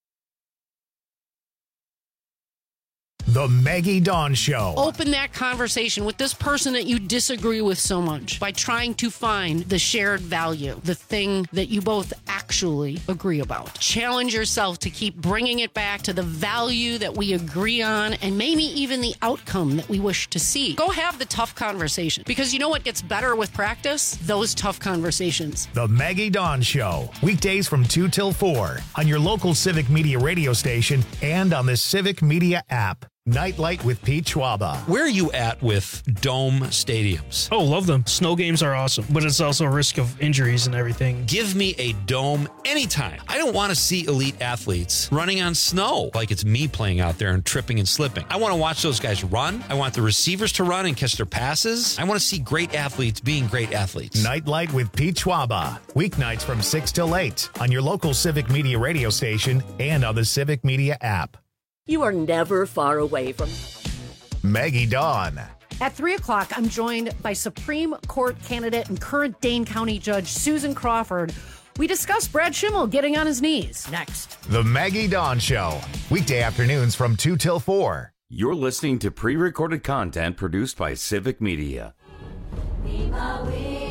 The Maggie Dawn Show. Open that conversation with this person that you disagree with so much by trying to find the shared value, the thing that you both actually agree about. Challenge yourself to keep bringing it back to the value that we agree on and maybe even the outcome that we wish to see. Go have the tough conversation, because you know what gets better with practice? Those tough conversations. The Maggie Dawn Show. Weekdays from two till four on your local Civic Media radio station and on the Civic Media app. Nightlight with Pete Schwaba. Where are you at with dome stadiums? Oh, love them. Snow games are awesome, but it's also a risk of injuries and everything. Give me a dome anytime. I don't want to see elite athletes running on snow like it's me playing out there and tripping and slipping. I want to watch those guys run. I want the receivers to run and catch their passes. I want to see great athletes being great athletes. Nightlight with Pete Schwaba. Weeknights from six till eight on your local Civic Media radio station and on the Civic Media app. You are never far away from Maggie Dawn. At three o'clock, I'm joined by Supreme Court candidate and current Dane County Judge Susan Crawford. We discuss Brad Schimmel getting on his knees. Next. The Maggie Dawn Show. Weekday afternoons from two till four. You're listening to pre-recorded content produced by Civic Media. Be my way.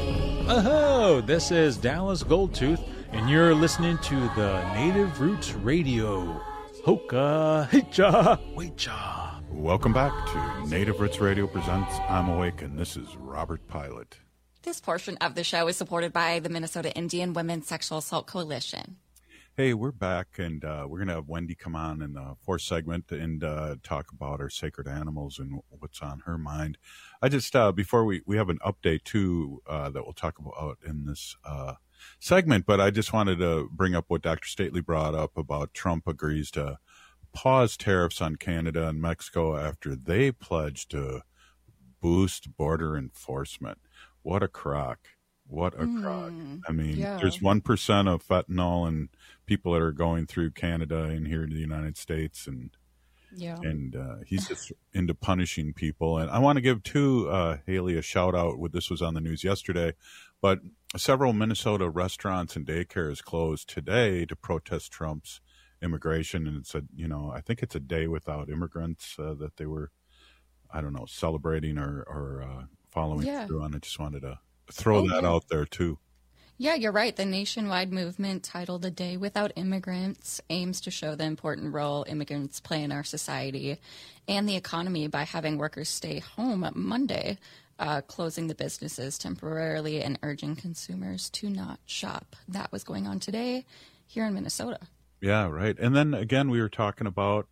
Oh, this is Dallas Goldtooth, and you're listening to the Native Roots Radio. Hoka, hecha, wecha. Welcome back to Native Roots Radio presents I'm Awake, and this is Robert Pilot. This portion of the show is supported by the Minnesota Indian Women's Sexual Assault Coalition. Hey, we're back, and uh, we're going to have Wendy come on in the fourth segment and uh, talk about our sacred animals and what's on her mind. I just, uh, before we, we have an update, too, uh, that we'll talk about in this uh, segment, but I just wanted to bring up what Doctor Stately brought up about Trump agrees to pause tariffs on Canada and Mexico after they pledged to boost border enforcement. What a crock. What a mm, crock. I mean, yeah. There's one percent of fentanyl and people that are going through Canada and here to the United States. And yeah. and uh, he's just into punishing people. And I want to give, too, uh, Haley, a shout out. This was on the news yesterday. But several Minnesota restaurants and daycares closed today to protest Trump's immigration. And it's a, you know, I think it's a day without immigrants uh, that they were, I don't know, celebrating or, or uh, following yeah. through on. I just wanted to throw oh, that yeah. out there, too. Yeah, you're right. The nationwide movement titled A Day Without Immigrants aims to show the important role immigrants play in our society and the economy by having workers stay home Monday, uh, closing the businesses temporarily and urging consumers to not shop. That was going on today here in Minnesota. Yeah, right. And then, again, we were talking about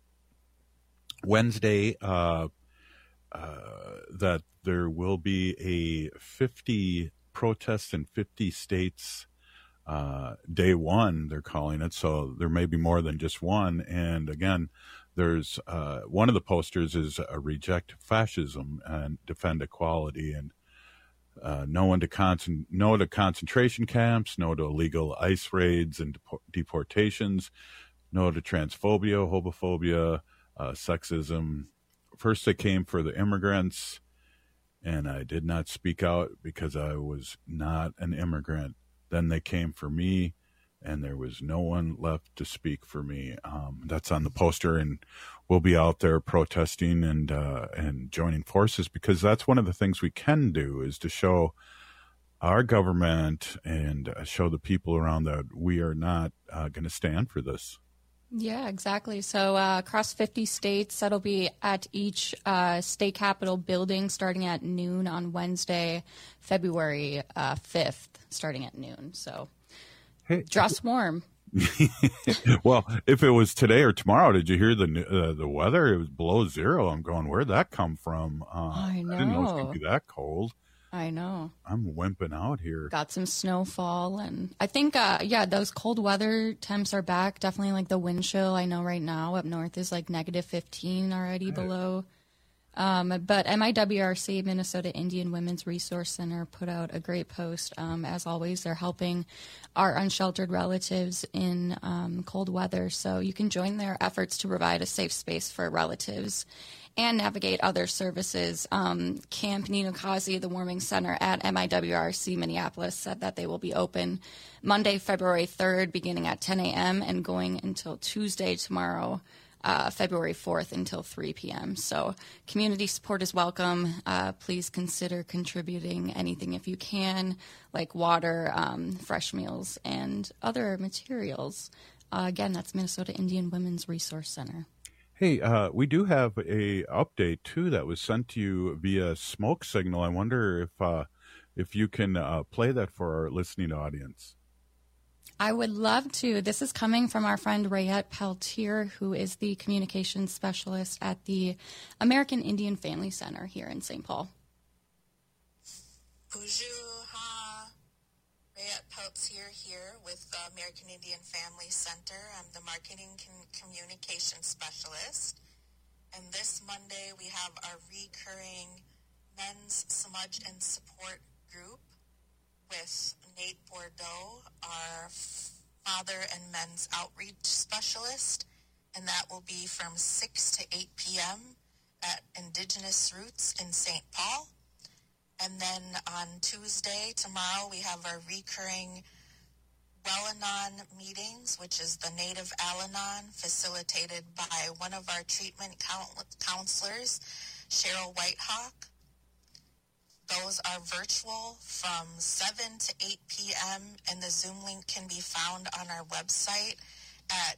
Wednesday uh, uh, that there will be a fifty protests in fifty states, uh, day one, they're calling it. So there may be more than just one. And again, there's uh, one of the posters is uh, reject fascism and defend equality, and uh, no one to con- no to concentration camps, no to illegal ICE raids and dep- deportations, no to transphobia, homophobia, uh, sexism. First they came for the immigrants, and I did not speak out because I was not an immigrant. Then they came for me, and there was no one left to speak for me. Um, that's on the poster, and we'll be out there protesting and uh, and joining forces, because that's one of the things we can do, is to show our government and show the people around that we are not uh, going to stand for this. Yeah, exactly. So uh, across fifty states, that'll be at each uh, state capitol building starting at noon on Wednesday, February uh, fifth, starting at noon. So hey, dress warm. Well, if it was today or tomorrow, did you hear the uh, the weather? It was below zero. I'm going, where'd that come from? Uh, I know. I didn't know it was going to be that cold. I know. I'm wimping out here. Got some snowfall, and I think, uh, yeah, those cold weather temps are back. Definitely like the wind chill. I know right now up north is like negative fifteen already right. below. Um, but M I W R C, Minnesota Indian Women's Resource Center, put out a great post. Um, as always, they're helping our unsheltered relatives in um, cold weather. So you can join their efforts to provide a safe space for relatives and navigate other services. Um, Camp Ninokazi, the warming center at M I W R C Minneapolis, said that they will be open Monday, February third, beginning at ten a.m. and going until Tuesday, tomorrow, uh, February fourth, until three p.m. So community support is welcome. Uh, please consider contributing anything if you can, like water, um, fresh meals, and other materials. Uh, again, that's Minnesota Indian Women's Resource Center. Hey, uh, we do have a update too that was sent to you via smoke signal. I wonder if uh, if you can uh, play that for our listening audience. I would love to. This is coming from our friend Rayette Peltier, who is the communications specialist at the American Indian Family Center here in Saint Paul. Bonjour, Rayette Peltier here with the American Indian Family Center. I'm the marketing com- communication specialist. And this Monday we have our recurring men's smudge and support group with Nate Bordeaux, our father and men's outreach specialist. And that will be from six to eight p.m. at Indigenous Roots in Saint Paul. And then on Tuesday, tomorrow, we have our recurring Well-Anon meetings, which is the Native Al-Anon, facilitated by one of our treatment counselors, Cheryl Whitehawk. those are virtual from seven to eight p.m. and the Zoom link can be found on our website at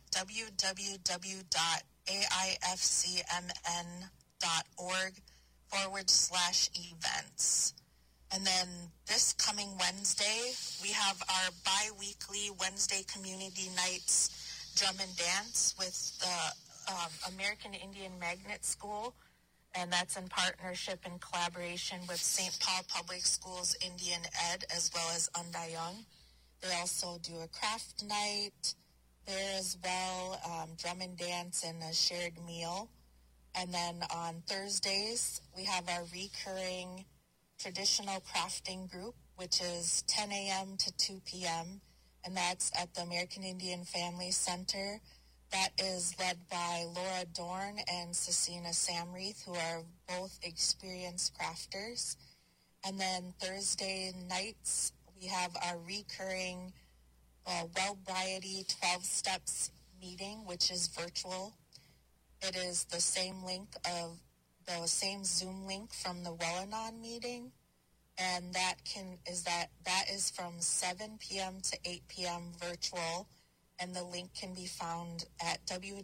www.aifcmn.org forward slash events. And then this coming Wednesday, we have our bi-weekly Wednesday Community Nights Drum and Dance with the um, American Indian Magnet School. And that's in partnership and collaboration with Saint Paul Public Schools Indian Ed as well as Undayung. They also do a craft night there as well, um, drum and dance and a shared meal. And then on Thursdays, we have our recurring traditional crafting group, which is ten a.m. to two p.m., and that's at the American Indian Family Center. That is led by Laura Dorn and Cecina Samreath, who are both experienced crafters. And then Thursday nights, we have our recurring uh, Wellbriety twelve Steps meeting, which is virtual. It is the same link of the same Zoom link from the Wellanon meeting, and that can is that that is from seven p.m. to eight p.m. virtual. And the link can be found at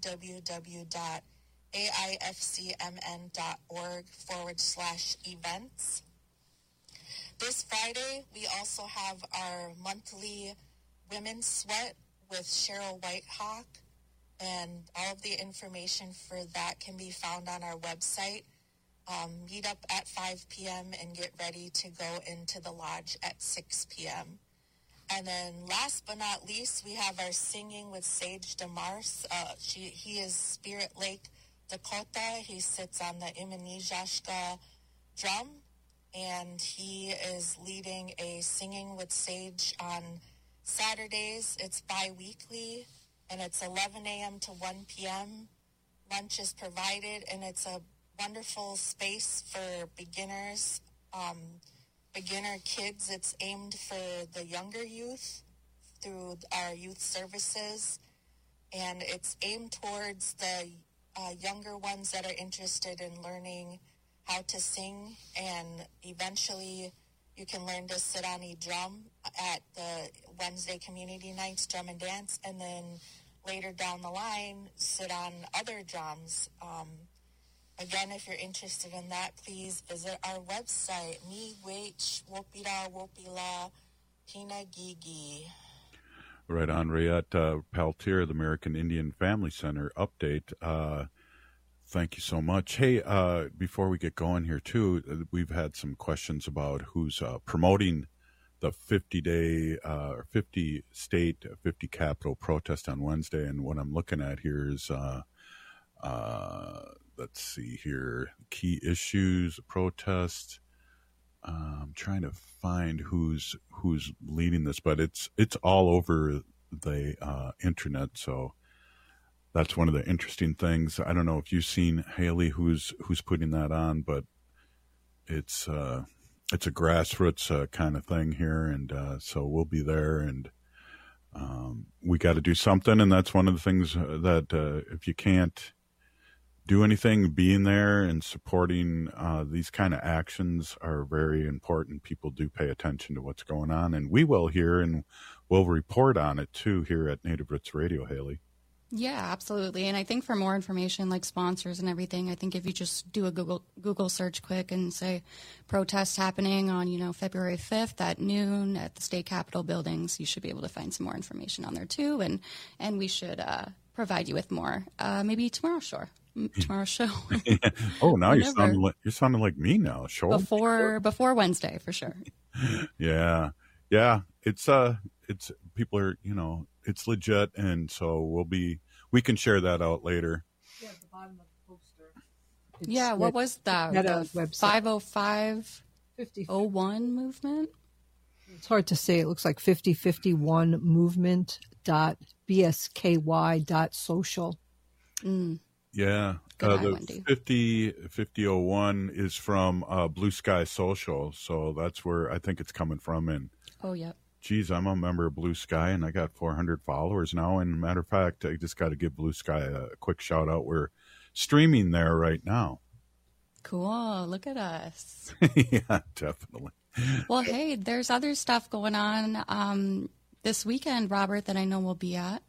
www.aifcmn.org forward slash events. This Friday, we also have our monthly Women's Sweat with Cheryl Whitehawk, and all of the information for that can be found on our website. Um, meet up at five p.m. and get ready to go into the lodge at six p.m. And then last but not least, we have our Singing with Sage DeMars. Uh, she, he is Spirit Lake, Dakota. He sits on the Iminijashka drum, and he is leading a Singing with Sage on Saturdays. It's bi-weekly, and it's eleven a.m. to one p.m. Lunch is provided, and it's a wonderful space for beginners, um, beginner kids. It's aimed for the younger youth through our youth services, and it's aimed towards the uh, younger ones that are interested in learning how to sing, and eventually you can learn to sit on a drum at the Wednesday Community Nights Drum and Dance, and then later down the line sit on other drums. Um, Again, if you're interested in that, please visit our website, miigwech wopira wopila pinagigi. Right on, Rayette uh, Paltier, the American Indian Family Center update. Uh, thank you so much. Hey, uh, before we get going here, too, we've had some questions about who's uh, promoting the fifty-day, uh, fifty-state, fifty capital protest on Wednesday. And what I'm looking at here is... Uh, uh, let's see here, key issues, protest. Uh, I'm trying to find who's who's leading this, but it's it's all over the uh, internet. So that's one of the interesting things. I don't know if you've seen, Haley, who's who's putting that on, but it's uh, it's a grassroots uh, kind of thing here, and uh, so we'll be there, and um, we got to do something. And that's one of the things that uh, if you can't do anything, being there and supporting uh, these kind of actions are very important. People do pay attention to what's going on, and we will here, and we'll report on it too here at Native Roots Radio, Haley. Yeah, absolutely. And I think for more information, like sponsors and everything, I think if you just do a Google Google search quick and say protest happening on, you know, February fifth at noon at the state capitol buildings, you should be able to find some more information on there too. And, and we should uh, provide you with more, uh, maybe tomorrow, sure. Tomorrow's show. Oh, now you're sounding like you're sounding like me now. Sure. Before before Wednesday for sure. Yeah, yeah. It's uh, it's people are you know it's legit, and so we'll be we can share that out later. Yeah, at the bottom of the poster. It's yeah, what was that? The five oh five oh one movement. It's hard to say. It looks like fifty fifty-one movement dot b s k y dot social. Mm. Yeah, uh, the fifty fifty oh one is from uh, Blue Sky Social, so that's where I think it's coming from. And oh, yeah. Geez, I'm a member of Blue Sky, and I got four hundred followers now. And matter of fact, I just got to give Blue Sky a quick shout out. We're streaming there right now. Cool. Look at us. Yeah, definitely. Well, hey, there's other stuff going on um, this weekend, Robert, that I know we'll be at.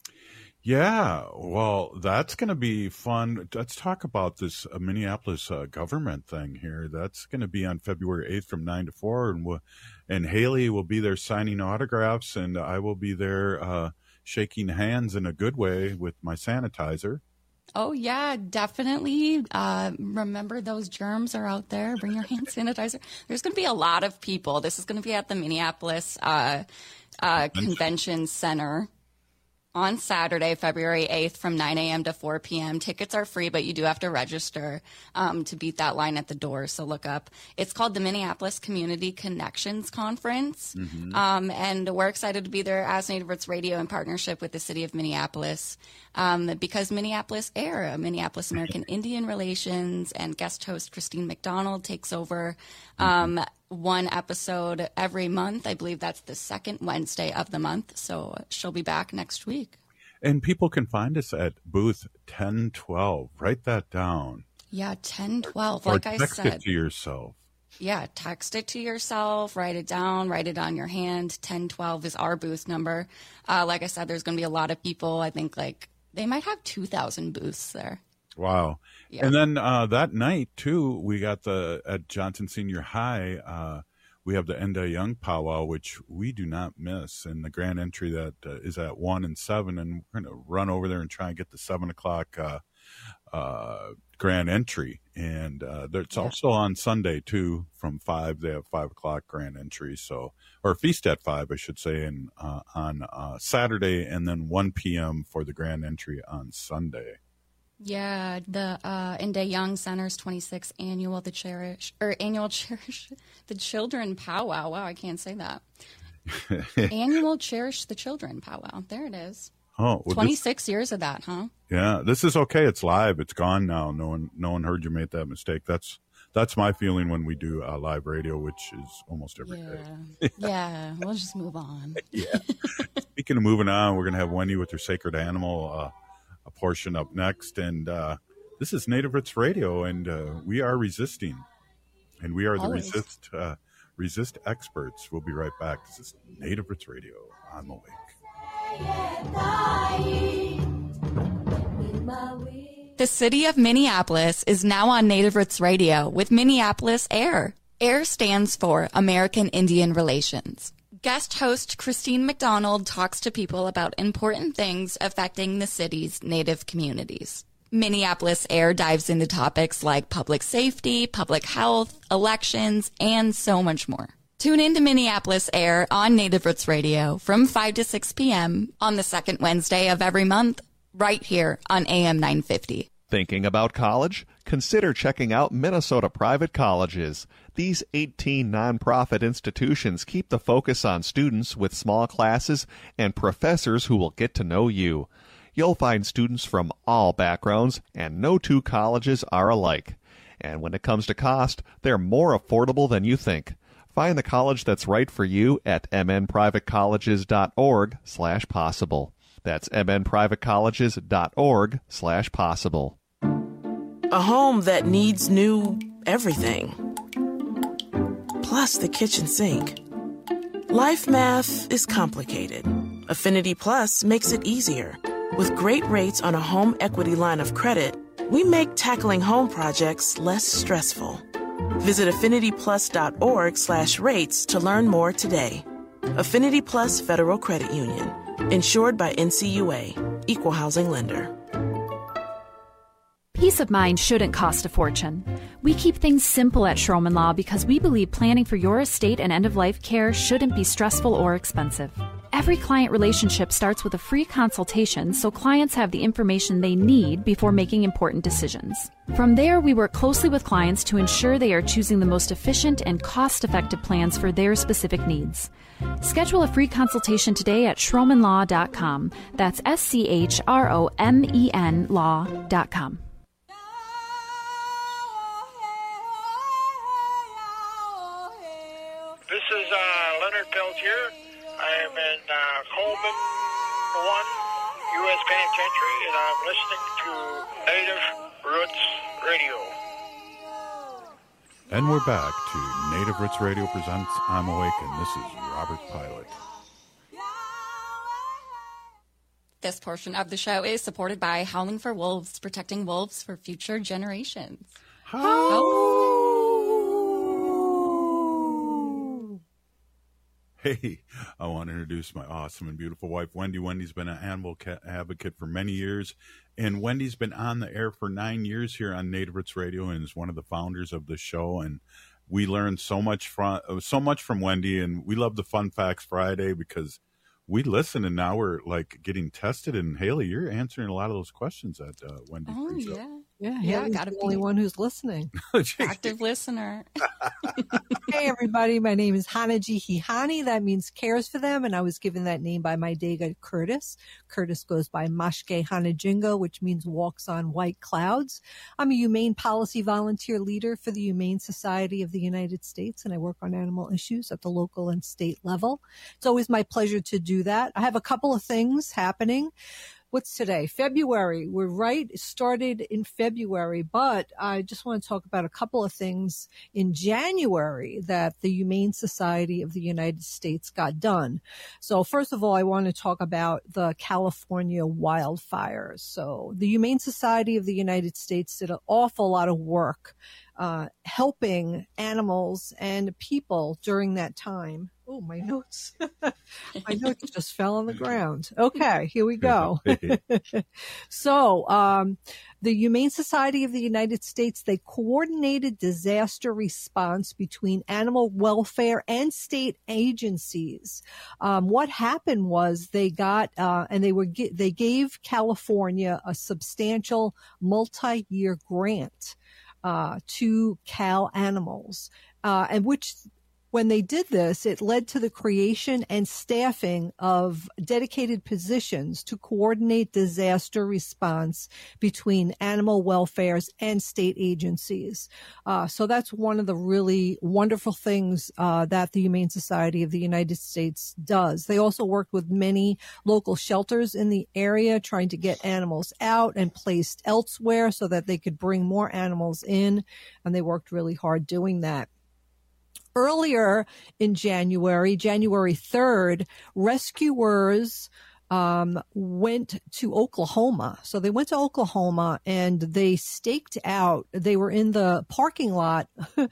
Yeah, well, that's going to be fun. Let's talk about this uh, Minneapolis uh, government thing here. That's going to be on February eighth from nine to four, and we'll, and Haley will be there signing autographs, and I will be there uh, shaking hands in a good way with my sanitizer. Oh, yeah, definitely. Uh, remember, those germs are out there. Bring your hand sanitizer. There's going to be a lot of people. This is going to be at the Minneapolis uh, uh, Convention Center on Saturday, February eighth from nine a.m. to four p.m. Tickets are free, but you do have to register um, to beat that line at the door. So look up. It's called the Minneapolis Community Connections Conference. Mm-hmm. Um, and we're excited to be there as Native Roots Radio in partnership with the city of Minneapolis um, because Minneapolis Air, Minneapolis American Indian Relations, and guest host Christine McDonald takes over um, one episode every month. I believe that's the second Wednesday of the month. So she'll be back next week. And people can find us at booth ten twelve. Write that down. Yeah, ten twelve. Or Like I text said. it to yourself. Yeah, text it to yourself, write it down, write it on your hand. ten twelve is our booth number. Uh, like I said, there's going to be a lot of people. I think like they might have two thousand booths there. Wow. Yeah. And then uh, that night, too, we got the, at Johnson Senior High, uh, we have the Enda Young powwow, which we do not miss. And the grand entry that uh, is at one and seven. And we're going to run over there and try and get the seven o'clock uh, uh, grand entry. And uh, it's yeah. also on Sunday, too, from five. They have five o'clock grand entry. So, or feast at five, I should say, and uh, on uh, Saturday, and then one p.m. for the grand entry on Sunday. Yeah, the uh, Enda Young Center's twenty-sixth annual the Cherish or annual Cherish the Children powwow. Wow, I can't say that. Annual Cherish the Children powwow. There it is. Oh, well, twenty-six this, years of that, huh? Yeah, this is okay. It's live. It's gone now. No one, no one heard you make that mistake. That's that's my feeling when we do uh, live radio, which is almost every yeah. day. Yeah, we'll just move on. Yeah. Speaking of moving on, we're gonna have Wendy with her Sacred Animal. Uh, a portion up next, and uh, this is Native Roots Radio, and uh, we are resisting, and we are the Always. resist uh, resist experts. We'll be right back. This is Native Roots Radio. I'm awake. The city of Minneapolis is now on Native Roots Radio with Minneapolis Air. AIR stands for American Indian Relations. Guest host Christine McDonald talks to people about important things affecting the city's Native communities. Minneapolis Air dives into topics like public safety, public health, elections, and so much more. Tune in to Minneapolis Air on Native Roots Radio from five to six p.m. on the second Wednesday of every month, right here on A M nine fifty. Thinking about college? Consider checking out Minnesota Private Colleges. These eighteen nonprofit institutions keep the focus on students with small classes and professors who will get to know you. You'll find students from all backgrounds, and no two colleges are alike. And when it comes to cost, they're more affordable than you think. Find the college that's right for you at mnprivatecolleges.org slash possible. That's mnprivatecolleges.org slash possible. A home that needs new everything. Plus the kitchen sink. Life math is complicated. Affinity Plus makes it easier. With great rates on a home equity line of credit, we make tackling home projects less stressful. Visit affinityplus.org slash rates to learn more today. Affinity Plus Federal Credit Union. Insured by N C U A. Equal housing lender. Peace of mind shouldn't cost a fortune. We keep things simple at Schroman Law because we believe planning for your estate and end-of-life care shouldn't be stressful or expensive. Every client relationship starts with a free consultation so clients have the information they need before making important decisions. From there, we work closely with clients to ensure they are choosing the most efficient and cost-effective plans for their specific needs. Schedule a free consultation today at schromen law dot com. That's S C H R O M E N law dot com. This is uh, Leonard Peltier. I am in uh, Coleman one U S Penitentiary, and I'm listening to Native Roots Radio. And we're back to Native Roots Radio presents I'm Awake, and this is Robert Pilot. This portion of the show is supported by Howling for Wolves, protecting wolves for future generations. Hey, I want to introduce my awesome and beautiful wife, Wendy. Wendy's been an animal advocate for many years, and Wendy's been on the air for nine years here on Native Roots Radio and is one of the founders of the show. And we learned so much from so much from Wendy, and we love the Fun Facts Friday because we listen, and now we're like getting tested. And Haley, you're answering a lot of those questions that uh, Wendy Oh, brings up. yeah. Yeah, Yeah, Haley's gotta the be only one who's listening. active listener. Hey, everybody. My name is Hanaji Hihani. That means cares for them. And I was given that name by my Dega Curtis. Curtis goes by Mashke Hanajingo, which means walks on white clouds. I'm a humane policy volunteer leader for the Humane Society of the United States, and I work on animal issues at the local and state level. It's always my pleasure to do that. I have a couple of things happening. What's today? February. We're right. It started in February, but I just want to talk about a couple of things in January that the Humane Society of the United States got done. So first of all, I want to talk about the California wildfires. So the Humane Society of the United States did an awful lot of work uh, helping animals and people during that time. Oh, my notes. My notes just fell on the ground. Okay, here we go. So, um, the Humane Society of the United States, they coordinated disaster response between animal welfare and state agencies. Um, what happened was they got, uh, and they were, they gave California a substantial multi-year grant, uh, to Cal Animals, uh, and which, when they did this, it led to the creation and staffing of dedicated positions to coordinate disaster response between animal welfares and state agencies. Uh, so that's one of the really wonderful things uh, that the Humane Society of the United States does. They also worked with many local shelters in the area, trying to get animals out and placed elsewhere so that they could bring more animals in, and they worked really hard doing that. Earlier in January, January third, rescuers um, went to Oklahoma. So they went to Oklahoma and they staked out. They were in the parking lot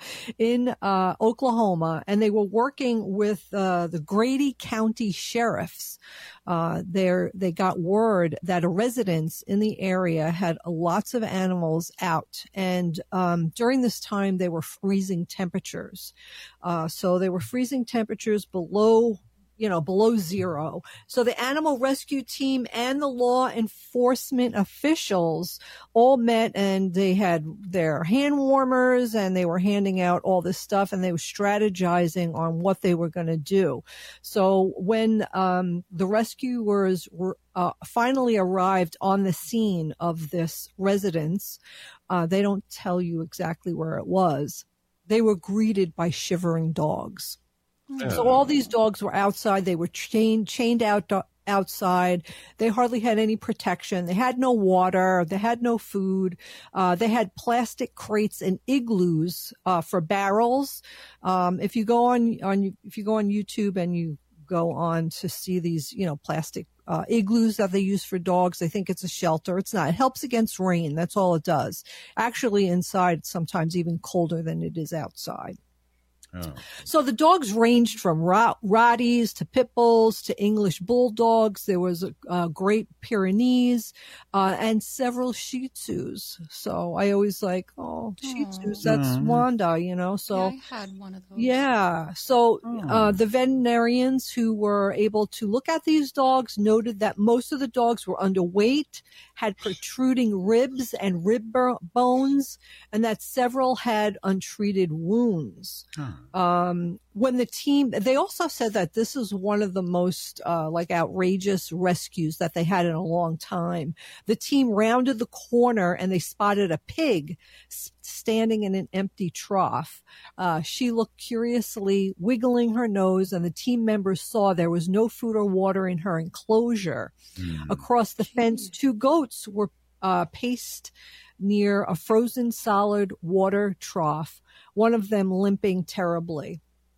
in uh, Oklahoma, and they were working with uh, the Grady County sheriffs. Uh, there, they got word that a residence in the area had lots of animals out. And, um, during this time, they were freezing temperatures. Uh, so they were freezing temperatures below, you know, below zero. So the animal rescue team and the law enforcement officials all met, and they had their hand warmers and they were handing out all this stuff, and they were strategizing on what they were going to do. So when um, the rescuers were uh, finally arrived on the scene of this residence, uh, they don't tell you exactly where it was. They were greeted by shivering dogs. So all these dogs were outside. They were chained, chained out outside. They hardly had any protection. They had no water. They had no food. Uh, they had plastic crates and igloos, uh, for barrels. Um, if you go on, on, if you go on YouTube and you go on to see these, you know, plastic, uh, igloos that they use for dogs, they think it's a shelter. It's not. It helps against rain. That's all it does. Actually, inside, it's sometimes even colder than it is outside. Oh. So the dogs ranged from rot- Rotties to Pit Bulls to English Bulldogs. There was a, a Great Pyrenees uh, and several Shih Tzus. So I always like, oh, Shih Tzus, that's mm. Wanda, you know. So yeah, I had one of those. Yeah. So oh. uh, the veterinarians who were able to look at these dogs noted that most of the dogs were underweight, had protruding ribs and rib bones, and that several had untreated wounds. Huh. Um, when the team, they also said that this is one of the most, uh, like outrageous rescues that they had in a long time. The team rounded the corner and they spotted a pig standing in an empty trough. Uh, she looked curiously, wiggling her nose, and the team members saw there was no food or water in her enclosure. Mm. Across the fence, two goats were, uh, paced near a frozen solid water trough, one of them limping terribly.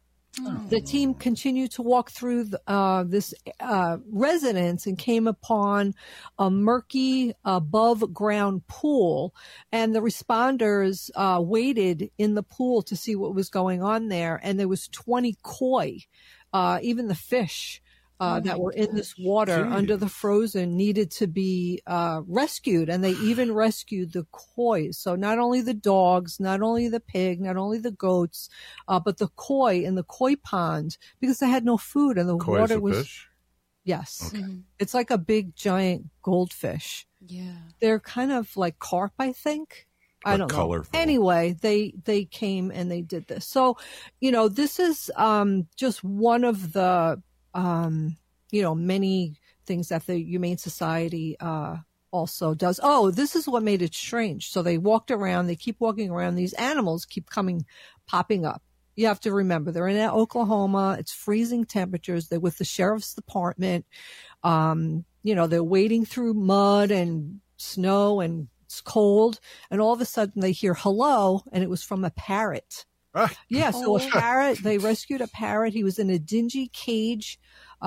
Oh. The team continued to walk through the, uh, this uh, residence and came upon a murky above-ground pool, and the responders uh, waited in the pool to see what was going on there, and there was twenty koi. Uh, even the fish Uh, oh that were in this water Jeez. under the frozen needed to be uh, rescued, and they even rescued the koi. So not only the dogs, not only the pig, not only the goats, uh, but the koi in the koi pond, because they had no food and the Koi water is a was. fish? Yes, Okay. mm-hmm. It's like a big giant goldfish. Yeah, they're kind of like carp, I think. But I don't colorful. know. Anyway, they they came and they did this. So, you know, this is um, just one of the. Um, you know, many things that the Humane Society uh, also does. Oh, this is what made it strange. So they walked around, they keep walking around. These animals keep coming, popping up. You have to remember, they're in Oklahoma. It's freezing temperatures. They're with the sheriff's department. Um, you know, they're wading through mud and snow and it's cold. And all of a sudden they hear hello, and it was from a parrot. Yeah, so a parrot, they rescued a parrot. He was in a dingy cage.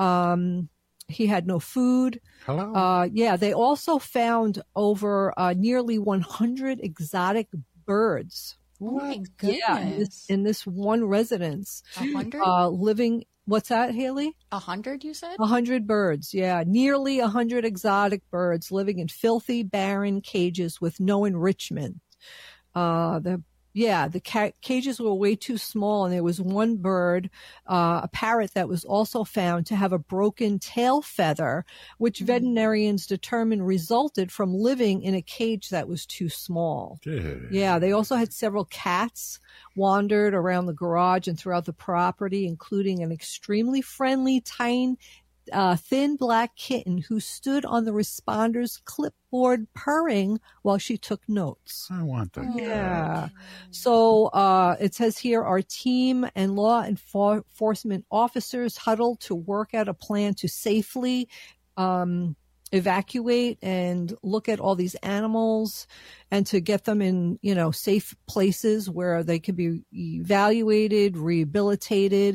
Um, he had no food. Hello. Uh, yeah, they also found over uh, nearly one hundred exotic birds. Oh my goodness. Yeah, in this, in this one residence. A hundred? Uh, living, what's that, Haley? A hundred, you said? A hundred birds, yeah. Nearly a hundred exotic birds living in filthy, barren cages with no enrichment. Uh, the Yeah, the ca- cages were way too small, and there was one bird, uh, a parrot, that was also found to have a broken tail feather, which mm-hmm. veterinarians determined resulted from living in a cage that was too small. Jeez. Yeah, they also had several cats wandered around the garage and throughout the property, including an extremely friendly, tiny, Uh, thin black kitten who stood on the responder's clipboard purring while she took notes. I want that. Yeah. So uh, it says here, our team and law enforcement officers huddled to work out a plan to safely um, evacuate and look at all these animals and to get them in, you know, safe places where they could be evaluated, rehabilitated.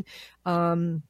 Um,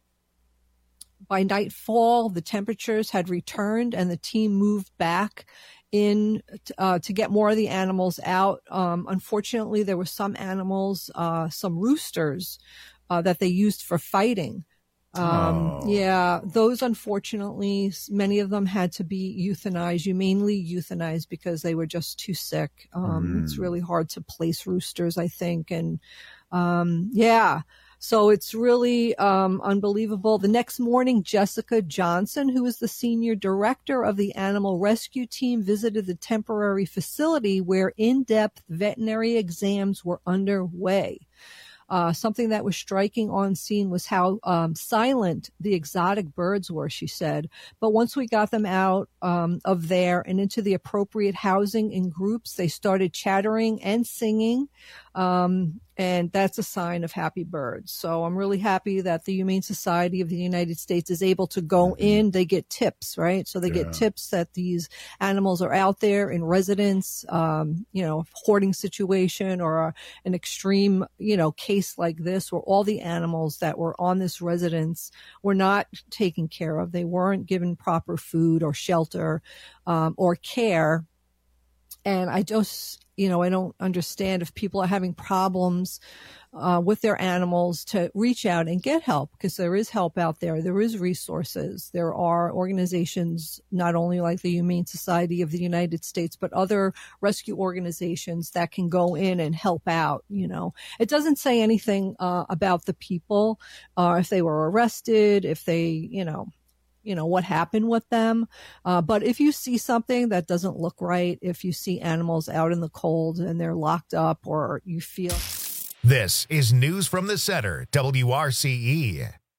By nightfall, the temperatures had returned, and the team moved back in uh, to get more of the animals out. Um, unfortunately, there were some animals, uh, some roosters, uh, that they used for fighting. Um, oh. Yeah, those, unfortunately, many of them had to be euthanized, humanely euthanized, because they were just too sick. Um, mm. It's really hard to place roosters, I think. And um, yeah. So it's really um, unbelievable. The next morning, Jessica Johnson, who is the senior director of the animal rescue team, visited the temporary facility where in-depth veterinary exams were underway. Uh, something that was striking on scene was how um, silent the exotic birds were, she said. But once we got them out um, of there and into the appropriate housing in groups, they started chattering and singing. Um, and that's a sign of happy birds. So I'm really happy that the Humane Society of the United States is able to go mm-hmm. in. They get tips, right? So they yeah. get tips that these animals are out there in residence, um, you know, hoarding situation or a, an extreme, you know, case like this where all the animals that were on this residence were not taken care of. They weren't given proper food or shelter um, or care. And I just, you know, I don't understand if people are having problems uh, with their animals to reach out and get help, because there is help out there. There is resources. There are organizations, not only like the Humane Society of the United States, but other rescue organizations that can go in and help out. You know, it doesn't say anything uh, about the people, uh, if they were arrested, if they, you know, you know, what happened with them. Uh, but if you see something that doesn't look right, if you see animals out in the cold and they're locked up, or you feel. This is News from the Center, W R C E.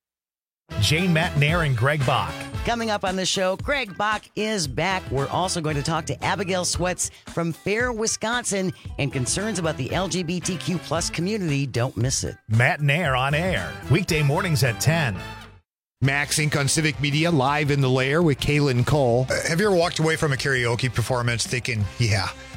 Jane Matnair and Greg Bach. Coming up on the show, Greg Bach is back. We're also going to talk to Abigail Sweats from Fair, Wisconsin, and concerns about the L G B T Q plus community. Don't miss it. Matnair on air, weekday mornings at ten. Max Incorporated on Civic Media, live in the lair with Kaylin Cole. Uh, have you ever walked away from a karaoke performance thinking, yeah,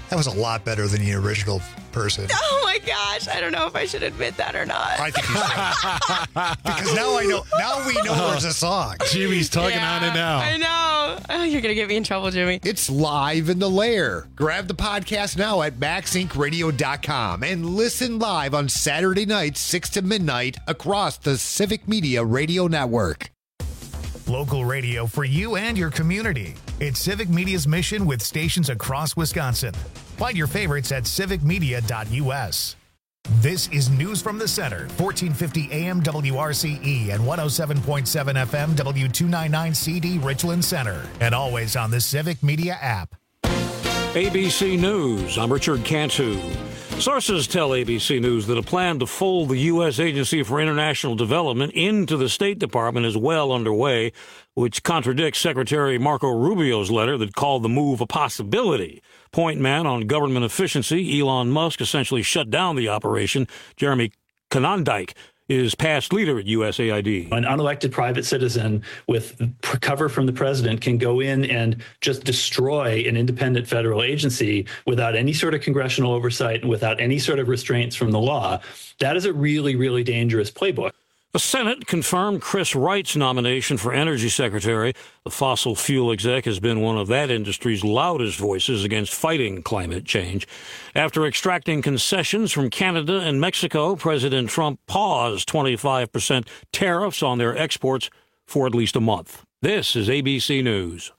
That was a lot better than the original person. Oh my gosh, I don't know if I should admit that or not. I think you should. Because now I know. Now we know there's a song. Jimmy's tugging Yeah, on it now. I know. Oh, you're going to get me in trouble, Jimmy. It's live in the lair. Grab the podcast now at max inc radio dot com and listen live on Saturday nights, six to midnight, across the Civic Media Radio Network. Local radio for you and your community. It's Civic Media's mission with stations across Wisconsin. Find your favorites at civic media dot u s. This is News from the Center, fourteen fifty A M W R C E and one oh seven point seven F M W two ninety-nine C D Richland Center. And always on the Civic Media app. A B C News, I'm Richard Cantu. Sources tell A B C News that a plan to fold the U S Agency for International Development into the State Department is well underway, which contradicts Secretary Marco Rubio's letter that called the move a possibility. Point man on government efficiency, Elon Musk essentially shut down the operation. Jeremy Konyndyk is past leader at U S A I D. An unelected private citizen with cover from the president can go in and just destroy an independent federal agency without any sort of congressional oversight and without any sort of restraints from the law. That is a really, really dangerous playbook. The Senate confirmed Chris Wright's nomination for Energy Secretary. The fossil fuel exec has been one of that industry's loudest voices against fighting climate change. After extracting concessions from Canada and Mexico, President Trump paused twenty-five percent tariffs on their exports for at least a month. This is A B C News.